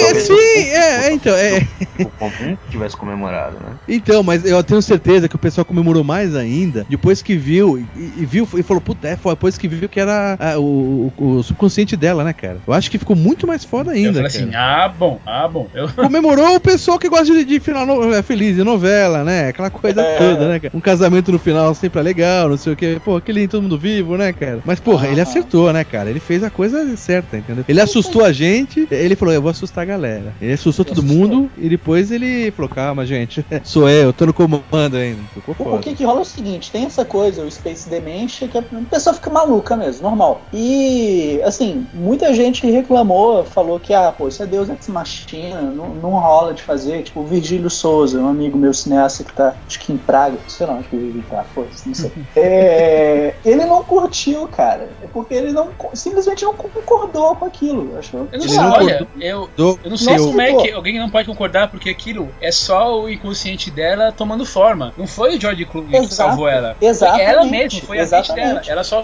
Então. O comum tivesse comemorado, né? Então, mas eu tenho certeza que o pessoal comemorou mais ainda depois que viu e falou, puta, foi depois que viu que era o subconsciente dela, né, cara? Eu acho que ficou muito mais foda ainda. Eu falei assim, bom. Comemorou o pessoal que gosta de final feliz, de novela, né? Aquela coisa toda, né, cara? Um casamento no final sempre é legal, não sei o que. Pô, aquele todo mundo vivo, né, cara? Mas, porra, ele acertou, né, cara? Ele fez a coisa certa, entendeu? Ele assustou a gente, ele falou, eu vou assustar a galera. Ele assustou todo mundo e depois ele falou, calma, gente, sou eu tô no comando ainda. Ficou foda. O que rola é o seguinte, tem essa coisa, o Space Dementia, que a pessoa fica maluca mesmo, normal. E, assim, muita gente reclamou, falou que, isso é Deus Ex Machina, não rola de fazer. Tipo, o Virgílio Souza, um amigo meu cineasta que tá, acho que em Praga, sei lá onde que o Virgílio tá, não sei. Ele não curtiu, cara. É porque ele simplesmente não concordou com aquilo. Eu não sei, olha, eu não sei como é que alguém não pode concordar, porque aquilo é só o inconsciente dela tomando forma. Não foi o George Clooney que salvou ela. Exatamente. Foi ela mesma, foi a mente dela. Ela só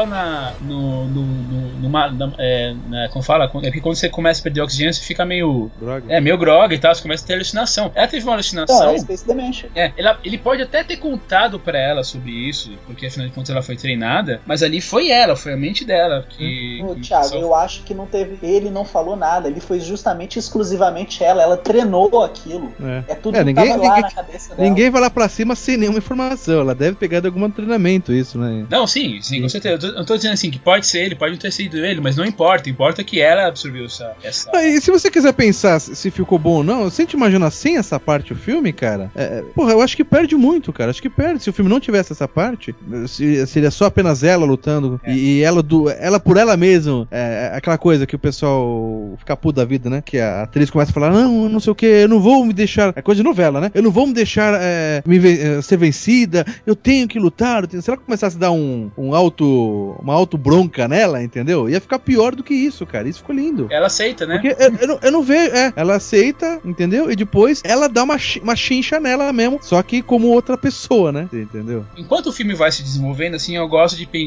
como fala? É porque quando você começa a perder oxigênio, você fica meio grog e tal, você começa a ter alucinação. Ela teve uma alucinação. Space Dementia. Ele pode até ter contado pra ela sobre isso, porque afinal de contas ela foi treinada, mas ali foi a mente dela que Thiago, eu acho que não teve, ele não falou nada, ele foi justamente exclusivamente ela treinou aquilo. É tudo que tava lá na cabeça dela. Ninguém vai lá pra cima sem nenhuma informação, ela deve pegar de algum treinamento isso, né? Não, sim, com certeza. Eu não tô dizendo assim que pode ser ele, pode não ter sido ele, mas não importa que ela absorveu essa... E se você quiser pensar se ficou bom ou não, se a gente imaginar sem essa parte o filme, cara, porra, eu acho que perde muito, cara, acho que perde. Se o filme não tivesse essa parte, seria só apenas ela lutando e ela por ela mesma, aquela coisa que o pessoal fica puto da vida, né? Que a atriz começa a falar, não sei o que, eu não vou me deixar, é coisa de novela, né? Eu não vou me deixar ser vencida, eu tenho que lutar. Se ela começasse a dar uma auto bronca nela, entendeu? Ia ficar pior do que isso, cara. Isso ficou lindo. Ela aceita, né? Porque eu não vejo, ela aceita, entendeu? E depois ela dá uma chincha nela mesmo, só que como outra pessoa, né? Entendeu? Enquanto o filme vai se desenvolvendo, assim, eu gosto de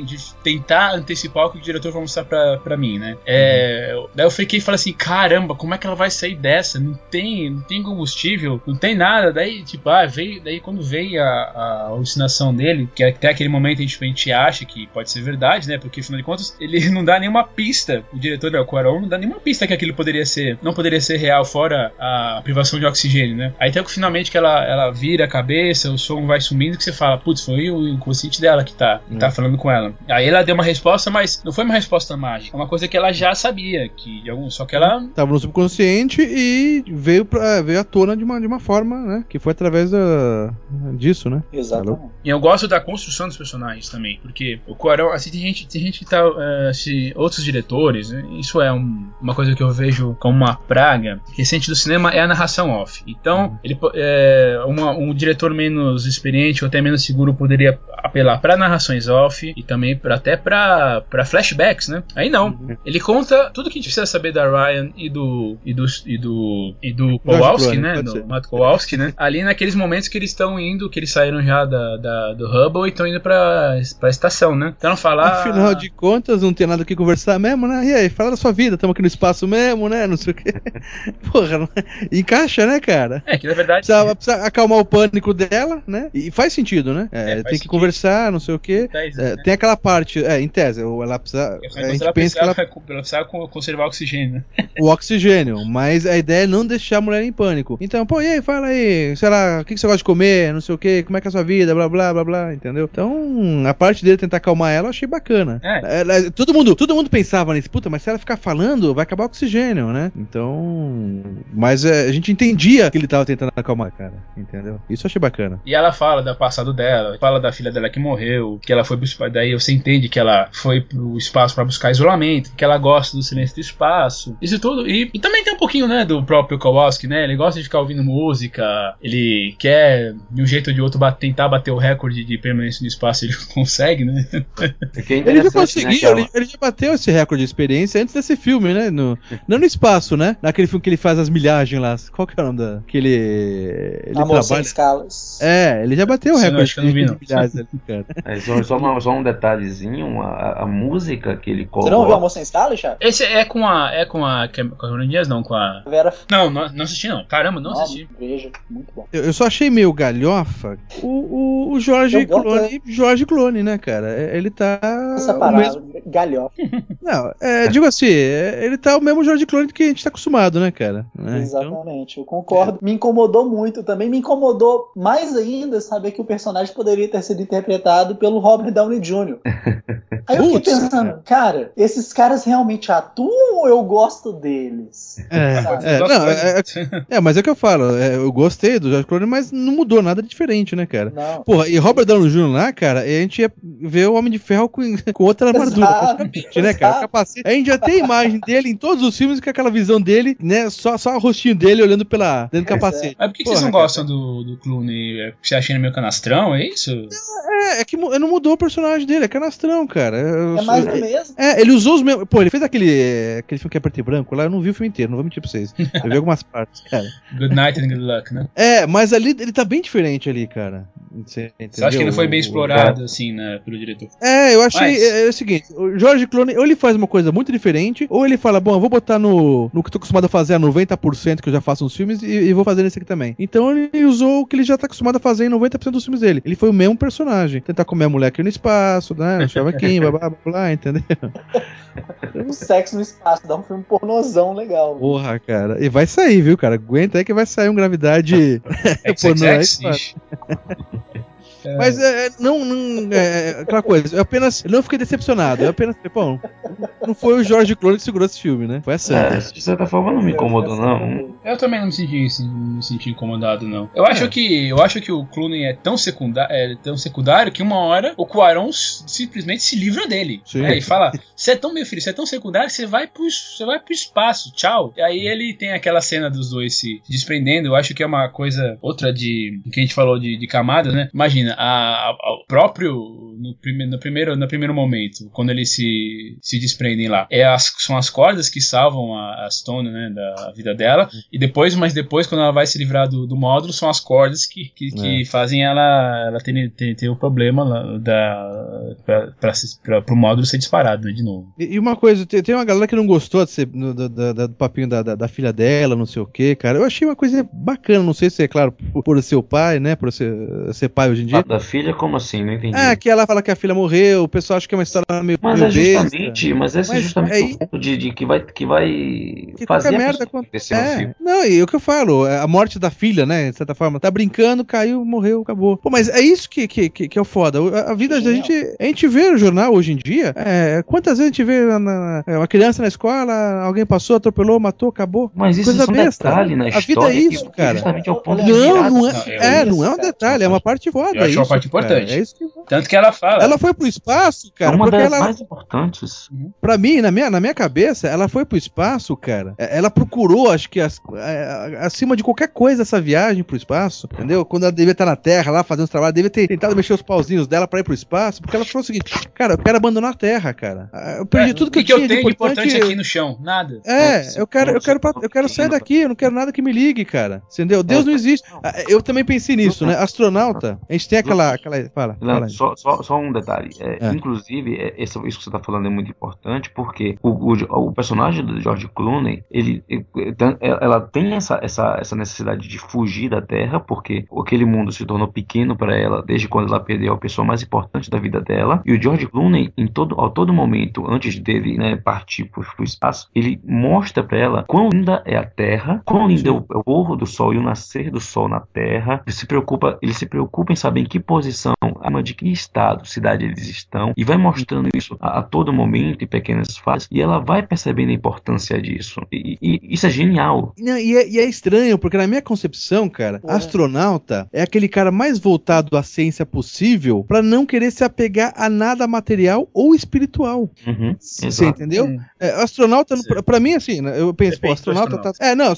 de tentar antecipar o que o diretor vai mostrar pra mim, né? Daí eu fiquei e falei assim, caramba, como é que ela vai sair dessa? Não tem combustível, não tem nada. Daí, tipo, daí quando veio a alucinação dele, que até aquele momento a gente acha que pode ser verdade, né? Porque, afinal de contas, ele não dá nenhuma pista, o diretor do Cuarón não dá nenhuma pista que aquilo não poderia ser real, fora a privação de oxigênio, né? Aí até que finalmente que ela vira a cabeça, o som vai sumindo, que você fala, putz, foi o inconsciente dela que tá falando com ela. Aí ela deu uma resposta, mas não foi uma resposta mágica, é uma coisa que ela já sabia, só que ela... Tava no subconsciente e veio à tona de uma forma, né? Que foi através disso, né? Exatamente. E eu gosto da construção dos personagens também, porque o Cuarón, assim, tem gente que tá, outros diretores, né, isso é uma coisa que eu vejo como uma praga recente do cinema, é a narração off. Então, um diretor menos experiente ou até menos seguro poderia apelar para narrações off e também até para flashbacks, né? Aí não, ele conta tudo que a gente precisa saber da Ryan e do Kowalski, né? Do Matt Kowalski, né? Ali naqueles momentos que eles estão indo, que eles saíram já do Hubble e estão indo pra estação, né? Então falar. Afinal de contas, não tem nada o que conversar mesmo, né? E aí, fala da sua vida, estamos aqui no espaço mesmo, né? Não sei o que. Porra, não... encaixa, né, cara? Que na verdade. Precisa acalmar o pânico dela, né? E faz sentido, né? Tem que conversar, não sei o que. Né? Tem aquela parte, em tese, ela precisa. A gente pensa que ela precisa conservar o oxigênio, né? O oxigênio, mas a ideia é não deixar a mulher em pânico. Então, pô, e aí, fala aí, sei lá, o que você gosta de comer, não sei o que, como é que é a sua vida, blá blá blá blá, entendeu? Então, a parte dele tentar acalmar ela, eu achei bacana. Todo mundo pensava nisso, puta, mas se ela ficar falando, vai acabar o oxigênio, né? Então, mas a gente entendia que ele tava tentando acalmar, cara, entendeu? Isso eu achei bacana. E ela fala do passado dela, fala da filha dela que morreu, que ela foi pro espaço, daí você entende que ela foi pro espaço pra buscar isolamento, que ela gosta do silêncio do espaço, isso tudo, e também tem um pouquinho, né, do próprio Kowalski, né, ele gosta de ficar ouvindo música, ele quer, de um jeito ou de outro, tentar bater o recorde de permanência no espaço, ele consegue, né? Ele já conseguiu, né, ele já bateu esse recorde de experiência antes desse filme, né, não no espaço, né, naquele filme que ele faz as milhagens lá, qual que é o nome da... que ele Amor Sem Escalas. Ele já bateu o recorde de milhagens ali, cara. Só um detalhezinho, a música que ele coloca... Você não viu Amor Sem Escalas, Thiago? Esse é com a Cameron Diaz, não, com a... Vera... Não assisti não, caramba, não assisti. Veja, muito bom. Eu só achei meio galhofa o George Clooney, né, cara? Ele tá... Essa parada, galhofa. Não, digo assim, ele tá o mesmo George Clooney que a gente tá acostumado, né, cara? Exatamente, eu concordo. Me incomodou muito também, me incomodou mais ainda saber que o personagem poderia ter sido interpretado pelo Robert Downey Jr. Aí eu fiquei pensando, cara, esses caras realmente atuam ou eu gosto deles? Mas é o que eu falo, eu gostei do George Clooney, mas não mudou nada de diferente, né, cara? Não. Porra, e Robert Downey Jr. lá, cara, a gente ia ver o Homem de Ferro com outra armadura, praticamente, né, cara? Capacete. A gente já tem a imagem dele em todos os filmes com aquela visão dele, né, só o rostinho dele olhando dentro do capacete. Mas por que vocês não gostam do Clooney? Você acha ele meio canastrão, é isso? É que não mudou o personagem dele, é canastrão, cara. É mais do mesmo. Ele usou os mesmos... Pô, ele fez aquele filme que é preto e branco lá, eu não vi o filme inteiro, não vou mentir pra vocês. Eu vi algumas partes, cara. Good Night and Good Luck, né? Mas ali, ele tá bem diferente ali, cara. Você acha que não foi bem explorado, assim, né, pelo diretor? Eu achei... É o seguinte, o George Clooney, ou ele faz uma coisa muito diferente, ou ele fala, bom, eu vou botar no que eu tô acostumado a fazer a 90% que eu já faço nos filmes e vou fazer nesse aqui também. Então ele usou o que ele já tá acostumado a fazer em 90% dos filmes dele. Ele foi o mesmo personagem. Tentar comer a mulher aqui no espaço, né? No Chavaquim, blá, blá, blá, entendeu? O sexo no espaço, dá um filme pornozão legal. Porra, cara. E vai sair, viu, cara? Aguenta aí que vai sair um Gravidade pornô aí. Mas aquela coisa, eu não fiquei decepcionado, eu apenas pô, não foi o George Clooney que segurou esse filme, né? Foi a Sandra. De certa forma não me incomodou, não. Eu também não me senti incomodado, não. Eu acho que o Clooney é tão secundário que uma hora o Cuarón simplesmente se livra dele. E fala, você é tão, meu filho, você é tão secundário que você vai pro espaço, tchau. E aí ele tem aquela cena dos dois se desprendendo, eu acho que é uma coisa, outra que a gente falou de camadas, né? Imagina, o próprio no primeiro momento, quando eles se desprendem lá, são as cordas que salvam a Stone, né, da vida dela, e depois quando ela vai se livrar do módulo, são as cordas que fazem ela ter o problema pro módulo ser disparado, né, de novo. E uma coisa, tem uma galera que não gostou do papinho da filha dela, não sei o que, cara. Eu achei uma coisa bacana, não sei se é claro por ser o pai, né, por ser pai hoje em dia. Da filha, como assim? Não entendi. Que ela fala que a filha morreu, o pessoal acha que é uma história meio justamente o ponto de que vai fazer merda acontecer no filme. Não, e o que eu falo, a morte da filha, né, de certa forma, tá brincando, caiu, morreu, acabou. Pô, mas é isso que é o foda. A vida da gente vê no jornal hoje em dia, quantas vezes a gente vê uma criança na escola, alguém passou, atropelou, matou, acabou. Mas isso é um detalhe na história. A vida é isso, cara. Justamente é o ponto não é um detalhe, é uma parte foda. Eu acho uma parte importante. É isso que... Tanto que ela fala. Ela foi pro espaço, cara. É uma das mais importantes. Pra mim, na minha cabeça, ela foi pro espaço, cara. Ela procurou, acho que acima de qualquer coisa, essa viagem pro espaço, entendeu? Quando ela devia estar na Terra lá fazendo os trabalhos, devia ter tentado mexer os pauzinhos dela pra ir pro espaço, porque ela falou o seguinte: cara, eu quero abandonar a Terra, cara. Eu perdi tudo que eu tinha de importante aqui no chão, nada. Eu quero sair daqui, eu não quero nada que me ligue, cara. Entendeu? Deus não existe. Eu também pensei nisso, né? Astronauta, a gente tem aquela... Fala. Só um detalhe. Inclusive, isso que você tá falando é muito importante, porque o personagem do George Clooney, ela tem essa necessidade de fugir da Terra, porque aquele mundo se tornou pequeno para ela desde quando ela perdeu a pessoa mais importante da vida dela. E o George Clooney, a todo momento, antes dele, né, partir pro espaço, ele mostra para ela quão linda é a Terra, quão lindo é o pôr do sol e o nascer do sol na Terra. Ele se preocupa em saber em que posição, de que estado, cidade eles estão, e vai mostrando isso a todo momento, em pequenas fases, e ela vai percebendo a importância disso. E isso é genial. E é estranho, porque na minha concepção, cara, astronauta é aquele cara mais voltado à ciência possível pra não querer se apegar a nada material ou espiritual. Você entendeu? Astronauta, pra mim, assim, eu penso, astronauta tá...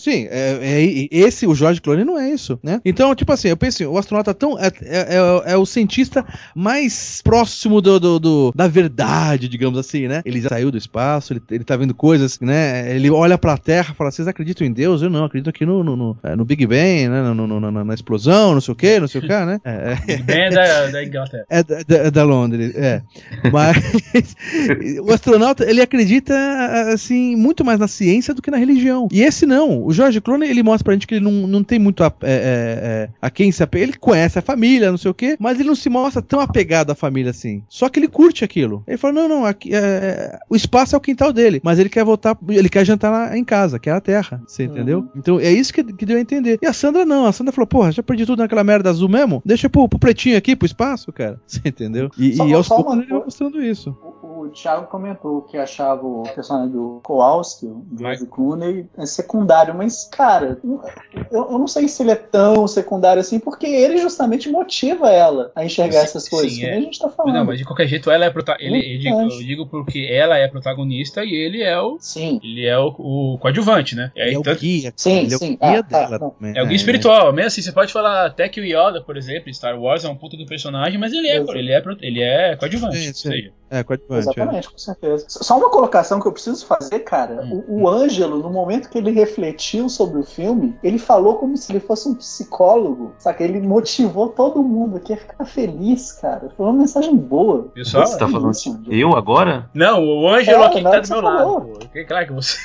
o George Clooney não é isso, né? Então, tipo assim, eu penso assim, o astronauta é o cientista mais próximo da verdade, digamos assim, né? Ele já saiu do espaço, ele tá vendo coisas, né? Ele olha pra Terra e fala, vocês acreditam em Deus? Eu não, acredito aqui no Big Bang, né? Na explosão, não sei o que, né? Big Bang é da Inglaterra. É da Londres, Mas o astronauta, ele acredita, assim, muito mais na ciência do que na religião. E esse não. O George Clooney, ele mostra pra gente que ele não tem muito a quem se apega. Ele conhece a família, não sei o que, mas ele não se mostra tão apegado à família assim. Só que ele curte aquilo. Ele fala, não, aqui, o espaço é o quintal dele, mas ele quer voltar, ele quer jantar em casa, que é a Terra, você entendeu? Então é isso que deu a entender. E a Sandra não, a Sandra falou, porra, já perdi tudo naquela merda azul mesmo? Deixa pro pretinho aqui, pro espaço, cara. Você entendeu? E aos poucos ele vai mostrando isso. O Thiago comentou que achava o personagem do Kowalski, o George Clooney, secundário, mas, cara, eu não sei se ele é tão secundário assim, porque ele justamente motiva ela a enxergar essas coisas, que a gente tá falando. Não, mas de qualquer jeito ela é eu digo porque ela é protagonista e ele é o o coadjuvante, né? É o guia. Sim. É o guia dela também. É o guia espiritual. Mesmo assim, você pode falar até que o Yoda, por exemplo, Star Wars é um puta do personagem, mas ele é coadjuvante. Ou seja, coadjuvante. Exatamente, com certeza. Só uma colocação que eu preciso fazer, cara. O Ângelo, no momento que ele refletiu sobre o filme, ele falou como se ele fosse um psicólogo, saca? Ele motivou todo mundo aqui a ficar feliz, cara. Foi uma mensagem boa. Você tá falando assim? Eu agora? Não, o Ângelo aqui tá do meu lado. Claro que você...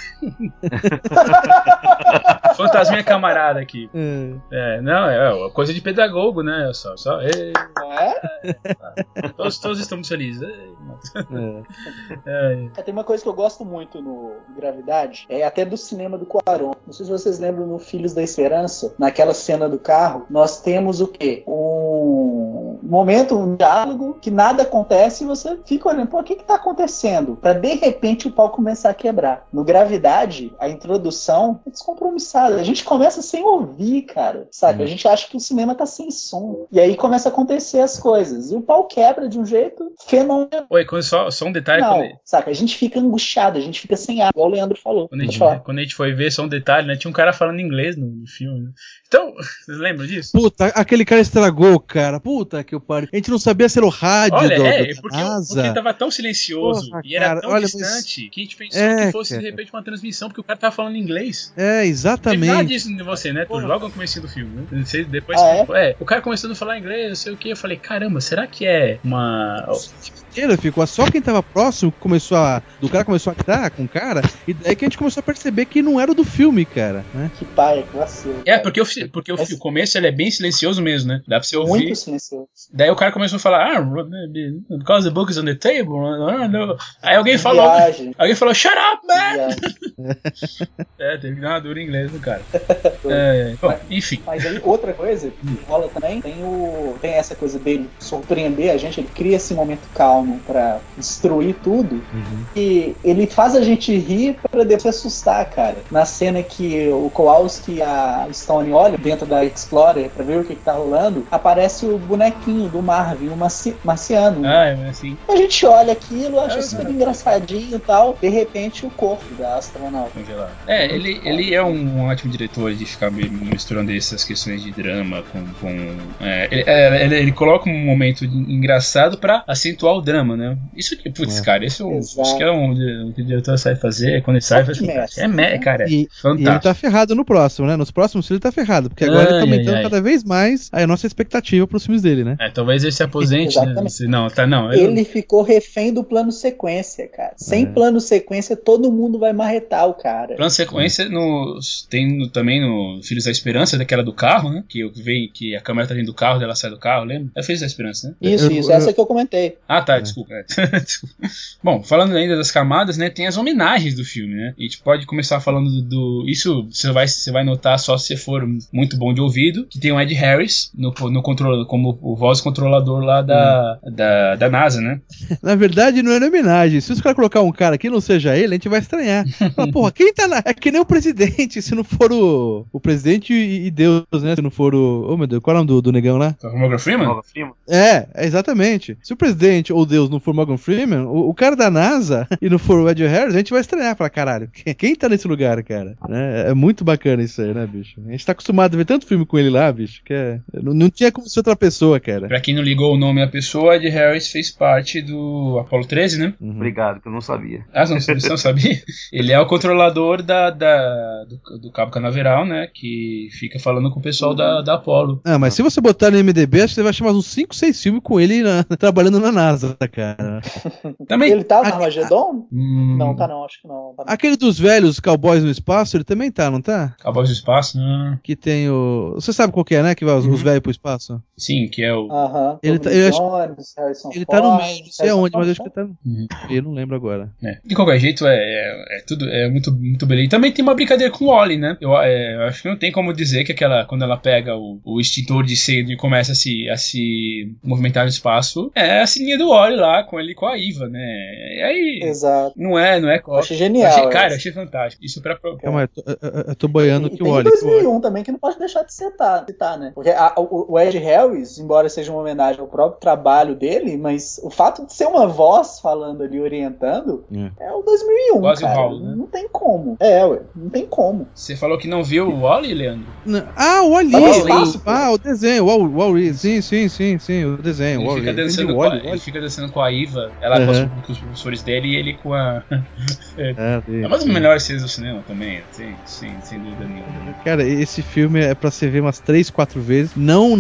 Fantasminha camarada aqui. Não, coisa de pedagogo, né? Todos estamos felizes. Tem uma coisa que eu gosto muito no Gravidade, até do cinema do Cuarón. Não sei se vocês lembram no Filhos da Esperança, naquela cena do carro, nós temos o quê? Um momento, um diálogo, que nada acontece e você fica olhando, pô, o que tá acontecendo? Pra de repente o pau começar a quebrar. No Gravidade, a introdução é descompromissada. A gente começa sem ouvir, cara, sabe? A gente acha que o cinema tá sem som. E aí começa a acontecer as coisas. E o pau quebra de um jeito fenomenal. Oi, só um detalhe. Saca? A gente fica angustiado, a gente fica sem ar, igual o Leandro falou. Quando a gente foi ver, só um detalhe, né? Tinha um cara falando inglês no filme. Né? Então, vocês lembram disso? Puta, aquele cara estragou, cara. Puta que eu pariu. A gente não sabia se era o rádio Olha, da porque NASA. tava tão silencioso Porra, e era cara, tão olha, distante que a gente pensou É, que fosse, cara. de repente, uma transmissão, porque o cara tava falando inglês. É, Teve exatamente. nada disso de você, né? Logo no começo do filme, né? Não sei, depois o cara começando a falar inglês, não sei o que, eu falei, caramba, será que é uma... Ele ficou só quem tava próximo do cara começou a gritar com o cara, e daí que a gente começou a perceber que não era o do filme, cara, né? Que paia, que vacilo. Porque o começo ele é bem silencioso mesmo, né? Dá pra você ouvir. Muito silencioso. Daí o cara começou a falar, because the book is on the table. Aí alguém falou, shut up, man! Teve que dar uma dura em inglês no cara. Bom, enfim. Mas aí outra coisa que rola também, tem essa coisa dele surpreender a gente, ele cria esse momento calmo pra destruir tudo, e ele faz a gente rir pra depois assustar, cara. Na cena que o Kowalski e a Stone olham dentro da Explorer pra ver o que tá rolando, aparece o bonequinho do Marvin, o marciano. É assim. A gente olha aquilo, acha super engraçadinho e tal, de repente o corpo da astronauta. Ele é um ótimo diretor de ficar misturando essas questões de drama ele coloca um momento engraçado pra acentuar o drama, né? Isso que, cara, acho que é o que o diretor sabe fazer, quando ele sai, faz cara, e fantástico. ele tá ferrado no próximo, né? Nos próximos filmes ele tá ferrado, porque agora ele tá aumentando cada vez mais a nossa expectativa pros filmes dele, né? Talvez ele se aposente, né? Não. Ele ficou refém do plano sequência, cara. Sem plano sequência, todo mundo vai marretar o cara. Plano sequência tem também no Filhos da Esperança, daquela do carro, né? Que a câmera tá vindo do carro, dela sai do carro, lembra? É Filhos da Esperança, né? Isso, essa que eu comentei. Ah, tá, desculpa. Desculpa. Bom, falando ainda das camadas, né? Tem as homenagens do filme, né? E a gente pode começar falando isso você vai notar só se você for muito bom de ouvido, que tem o Ed Harris no controle, como o voz controlador lá da NASA, né? Na verdade, não é homenagem. Se os caras colocar um cara que não seja ele, a gente vai estranhar. Mas, porra, quem tá lá? É que nem o presidente, se não for o presidente e Deus, né? Se não for o... Oh, meu Deus, qual é o nome do negão lá? Morgan Freeman? Exatamente. Se o presidente ou Deus não for Morgan Freeman, o cara da NASA e não for o Ed Harris, a gente vai estranhar. Falar, caralho, quem tá nesse lugar, cara? É muito bacana isso aí, né, bicho? A gente tá acostumado a ver tanto filme com ele lá, bicho, que não tinha como ser outra pessoa, cara. Pra quem não ligou o nome à pessoa, Ed Harris fez parte do Apollo 13, né? Obrigado, que eu não sabia. Você não sabia? Ele é o controlador do cabo canaveral, né? Que fica falando com o pessoal da Apollo. Mas se você botar no MDB, acho que você vai chamar uns 5, 6 filmes com ele trabalhando na NASA, cara. Também. Ele tá no Armagedon? Não, tá não, acho que não. Tá não. Aquele dos velhos Cowboys no Espaço, ele também tá, não tá? Cowboys no Espaço? Que tem o... Você sabe qual que é, né? Que vai os velhos pro espaço? Sim, que é o... Ele tá no meio, não sei aonde, mas eu acho que ele tá... Eu não lembro agora. De qualquer jeito, tudo muito, muito beleza. E também tem uma brincadeira com o Wally, né? Eu acho que não tem como dizer que quando ela pega o extintor de cedo e começa a se movimentar no espaço, é a sininha do Wally lá, com ele e com a Iva, né? E aí... Exato. Não é... Eu achei genial. Achei fantástico. Isso pra... Calma, eu tô boiando que o Wally... Tem 2001 também, que não pode deixar de citar, né? Porque o Ed Harris, embora seja uma homenagem ao próprio trabalho dele, mas o fato de ser uma voz falando ali, orientando, é o 2001, quase cara. O Wall, né? Não tem como. Não tem como. Você falou que não viu o Wally, Leandro? O Wally! O desenho, o Wally. Sim, o desenho. Ele fica dançando com a Iva, ela com os professores dele e ele com a... É uma das melhores cenas do cinema também, sem dúvida nenhuma. Cara, esse filme é pra você ver umas 3, 4 vezes.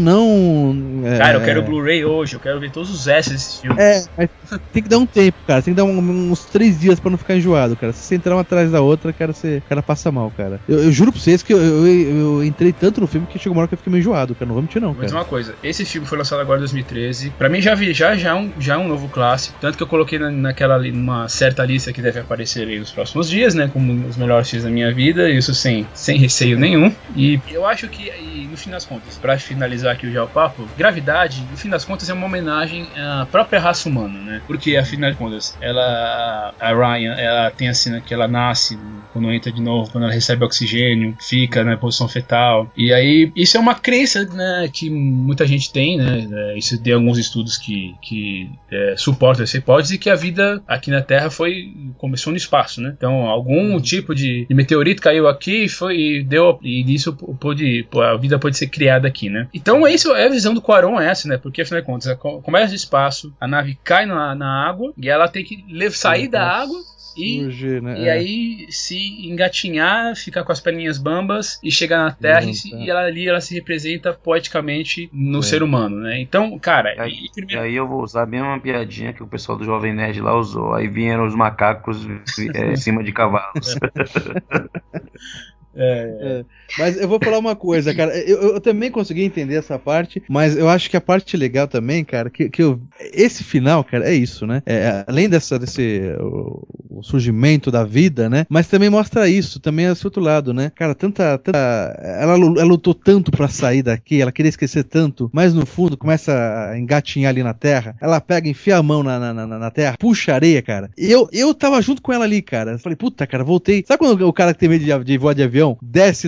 Cara, eu quero o Blu-ray hoje, eu quero ver todos os S desse filme. Mas tem que dar um tempo, cara. Tem que dar uns 3 dias pra não ficar enjoado, cara. Se você entrar uma atrás da outra, cara, o cara passa mal, cara. Eu juro pra vocês que eu entrei tanto no filme que chegou uma hora que eu fiquei meio enjoado, cara. Não vou mentir, não, cara. Mas uma coisa, esse filme foi lançado agora em 2013. Pra mim já é um novo clássico. Tanto que eu coloquei numa certa lista que deve aparecer aí nos próximos dias, né? Como os melhores filmes da minha vida. Isso sem receio nenhum. E eu acho que, no fim das contas, pra finalizar aqui já o papo, Gravidade, no fim das contas, é uma homenagem à própria raça humana, né? Porque, afinal de contas, a Ryan, ela tem a cena que ela nasce, quando entra de novo, quando ela recebe oxigênio, fica na posição fetal. E aí, isso é uma crença, né, que muita gente tem, né? Isso tem alguns estudos que suportam essa hipótese que a vida aqui na Terra começou no espaço, né? Então, algum tipo de meteorito caiu aqui e disso a vida pode ser criada aqui, né? Então, isso é a visão do Cuarón, né? Porque, afinal de contas, começa do espaço, a nave cai na água e ela tem que sair da água Surgir, né? E aí se engatinhar, ficar com as perninhas bambas e chegar na Terra e ela se representa poeticamente no ser humano, né? Então, cara... E aí eu vou usar a mesma piadinha que o pessoal do Jovem Nerd lá usou. Aí vieram os macacos em cima de cavalos. Mas eu vou falar uma coisa, cara. Eu também consegui entender essa parte, mas eu acho que a parte legal também, cara, esse final, cara, é isso, né? Além desse o surgimento da vida, né? Mas também mostra isso, também esse outro lado, né? Cara, ela lutou tanto pra sair daqui, ela queria esquecer tanto, mas no fundo começa a engatinhar ali na terra, ela pega, enfia a mão na terra, puxa a areia, cara. E eu tava junto com ela ali, cara. Eu falei, puta, cara, voltei. Sabe quando o cara que tem medo de voar de avião, desce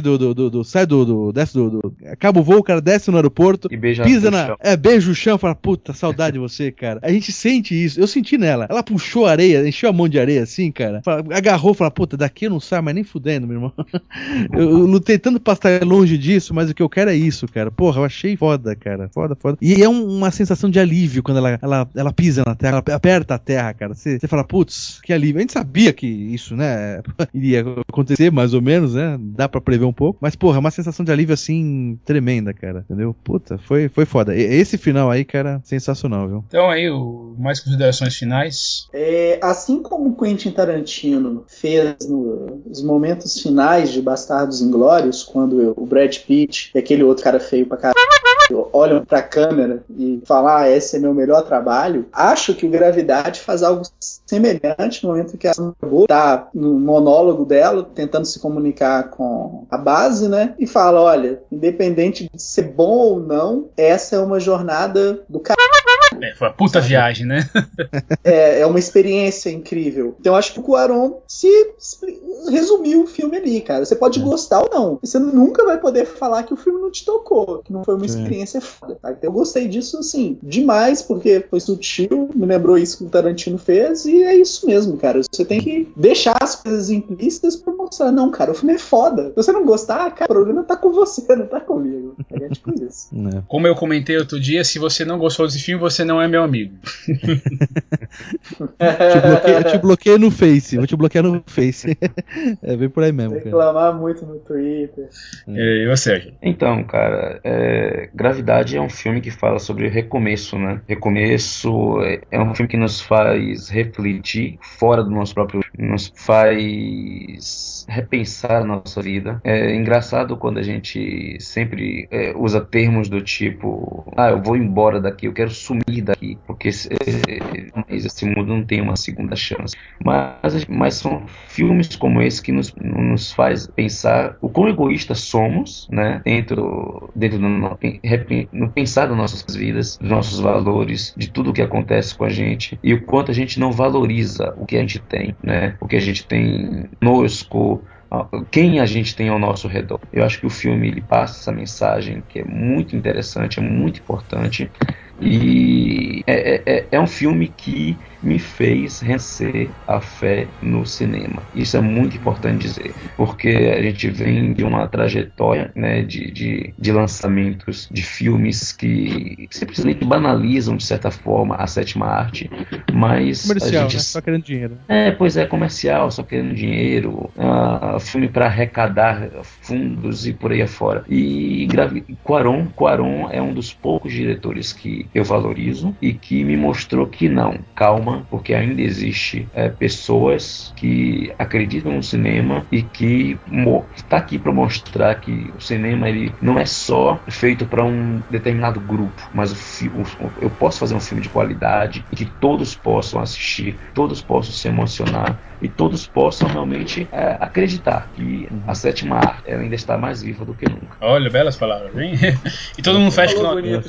acaba o voo, o cara desce no aeroporto, e beija pisa o chão. Beija o chão, fala, puta, saudade de você, cara. A gente sente isso, eu senti nela. Ela puxou a areia, encheu a mão de areia assim, cara, agarrou, falou, puta, daqui eu não saio mais nem fudendo, meu irmão. Eu lutei tanto pra estar longe disso, mas o que eu quero é isso, cara. Porra, eu achei foda, cara, foda. E é uma sensação de alívio quando ela pisa na terra, ela aperta a terra, cara. Você fala, putz, que alívio. A gente sabia que isso, né, iria acontecer mais ou menos, né, dá pra prever um pouco, mas porra, é uma sensação de alívio assim tremenda, cara, entendeu? Puta, foi foda. Esse final aí, cara, sensacional, viu? Então aí, mais considerações finais? Assim como o Quentin Tarantino fez nos momentos finais de Bastardos Inglórios, quando o Brad Pitt e aquele outro cara feio pra caralho olham pra câmera e falam, esse é meu melhor trabalho, acho que o Gravidade faz algo semelhante no momento que a Sandra Bullock tá no monólogo dela, tentando se comunicar com a base, né, e fala, olha, independente de ser bom ou não, essa é uma jornada do caralho. Foi uma puta viagem, né? É uma experiência incrível. Então eu acho que o Cuarón se resumiu o filme ali, cara. Você pode gostar ou não. Você nunca vai poder falar que o filme não te tocou, que não foi uma experiência foda, tá? Então eu gostei disso, assim, demais, porque foi sutil, me lembrou isso que o Tarantino fez, e é isso mesmo, cara. Você tem que deixar as coisas implícitas pra mostrar, não, cara, o filme é foda. Se você não gostar, cara, o problema tá com você, não tá comigo. É tipo isso. Como eu comentei outro dia, se você não gostou desse filme, você não é meu amigo. Eu te bloqueio no Face. Vou te bloquear no Face. Vem por aí mesmo, cara. Reclamar muito no Twitter. E você? Então, cara, Gravidade é um filme que fala sobre recomeço, né? Recomeço é um filme que nos faz refletir fora do nosso próprio... Nos faz repensar a nossa vida. É engraçado quando a gente sempre usa termos do tipo, eu vou embora daqui, eu quero sumir daqui, porque esse mundo não tem uma segunda chance. Mas são filmes como esse que nos faz pensar o quão egoístas somos, né? Dentro no pensar das nossas vidas, dos nossos valores, de tudo o que acontece com a gente, e o quanto a gente não valoriza o que a gente tem, né? O que a gente tem conosco, quem a gente tem ao nosso redor. Eu acho que o filme ele passa essa mensagem que é muito interessante, é muito importante, e é um filme que me fez renascer a fé no cinema. Isso é muito importante dizer, porque a gente vem de uma trajetória, né, de lançamentos de filmes que simplesmente banalizam, de certa forma, a sétima arte, mas comercial, a gente... né? Só querendo dinheiro. Pois é, comercial, só querendo dinheiro, filme para arrecadar fundos e por aí afora. E Cuarón é um dos poucos diretores que eu valorizo e que me mostrou que não, calma, porque ainda existe pessoas que acreditam no cinema e que está aqui para mostrar que o cinema ele não é só feito para um determinado grupo, mas eu posso fazer um filme de qualidade e que todos possam assistir, todos possam se emocionar e todos possam realmente acreditar que a sétima arte ela ainda está mais viva do que nunca. Olha, belas palavras, hein? E todo mundo fecha com nota 10.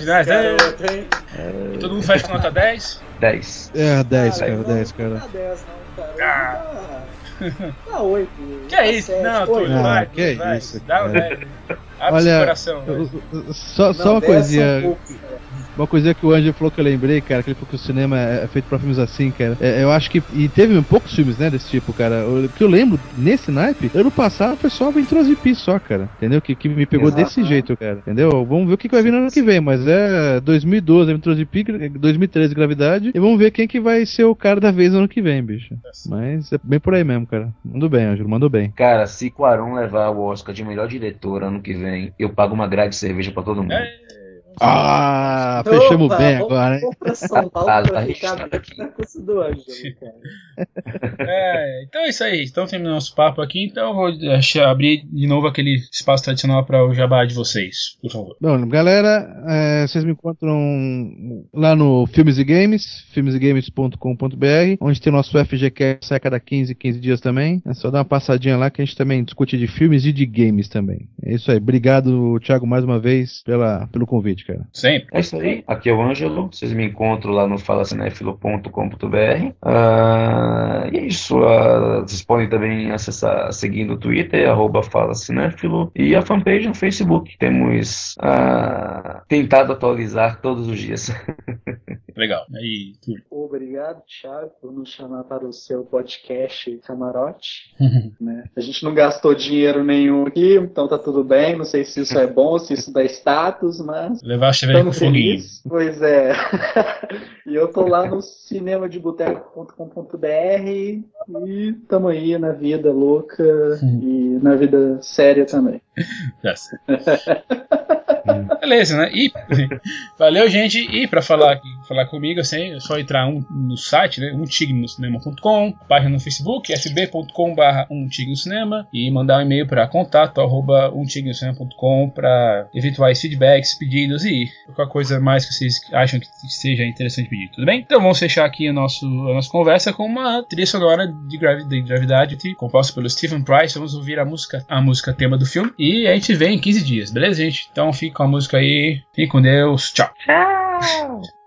E todo mundo fecha com nota 10? 10. 10, cara, 10, cara. Não dá 10, não, cara. Dá 8. Que é isso? Não, Túlio, vai. Que vai. isso, Dá um 10. Abre Olha, seu coração. só uma coisinha. Uma coisa que o Ângelo falou que eu lembrei, cara, que ele falou que o cinema é feito pra filmes assim, cara. Eu acho que. E teve poucos filmes, né, desse tipo, cara. O que eu lembro, nesse naipe, ano passado foi só Aventuras de Pi só, cara. Entendeu? Que me pegou desse jeito, cara. Entendeu? Vamos ver o que vai vir no ano que vem, mas é 2012 Aventuras de Pi, 2013 Gravidade, e vamos ver quem que vai ser o cara da vez no ano que vem, bicho. Mas é bem por aí mesmo, cara. Mandou bem, Ângelo, mandou bem. Cara, se Cuarón levar o Oscar de melhor diretor ano que vem, eu pago uma grade de cerveja pra todo mundo. Ah, fechamos bem agora, hein? Vamos pra São Paulo pra ficar na curso do Ângelo, cara. Então é isso aí. Então terminando nosso papo aqui. Então eu vou abrir de novo aquele espaço tradicional para o jabá de vocês, por favor. Bom, galera, vocês me encontram lá no Filmes e Games, filmesegames.com.br, onde tem o nosso FGCast, sai a cada 15 dias também. É só dar uma passadinha lá que a gente também discute de filmes e de games também. É isso aí. Obrigado, Thiago, mais uma vez pelo convite, cara. Sempre. É isso aí. Aqui é o Ângelo. Vocês me encontram lá no falacinefilo.com.br. E é isso. Vocês podem também acessar seguindo o Twitter, @falacinefilo, e a fanpage no Facebook. Temos tentado atualizar todos os dias. Legal. Aí, Túlio. Obrigado, Thiago, por nos chamar para o seu podcast Camarote. Né? A gente não gastou dinheiro nenhum aqui, então tá tudo bem. Não sei se isso é bom, se isso dá status, mas levar a cerveja com foguinho. Pois é. E eu tô lá no cinemadeboteco.com.br e tamo aí na vida louca e na vida séria também. Beleza, né? E valeu, gente. E pra falar comigo, assim, é só entrar no site, né? umtignocinema.com, página no Facebook, fb.com/umtignocinema, e mandar um e-mail para contato@umtignocinema.com para eventuais feedbacks, pedidos e qualquer coisa mais que vocês acham que seja interessante pedir, tudo bem? Então vamos fechar aqui a nossa conversa com uma trilha sonora de Gravidade, composta pelo Stephen Price. Vamos ouvir a música tema do filme e a gente vê em 15 dias, beleza, gente? Então fica com a música aí, fique com Deus, tchau! Tchau!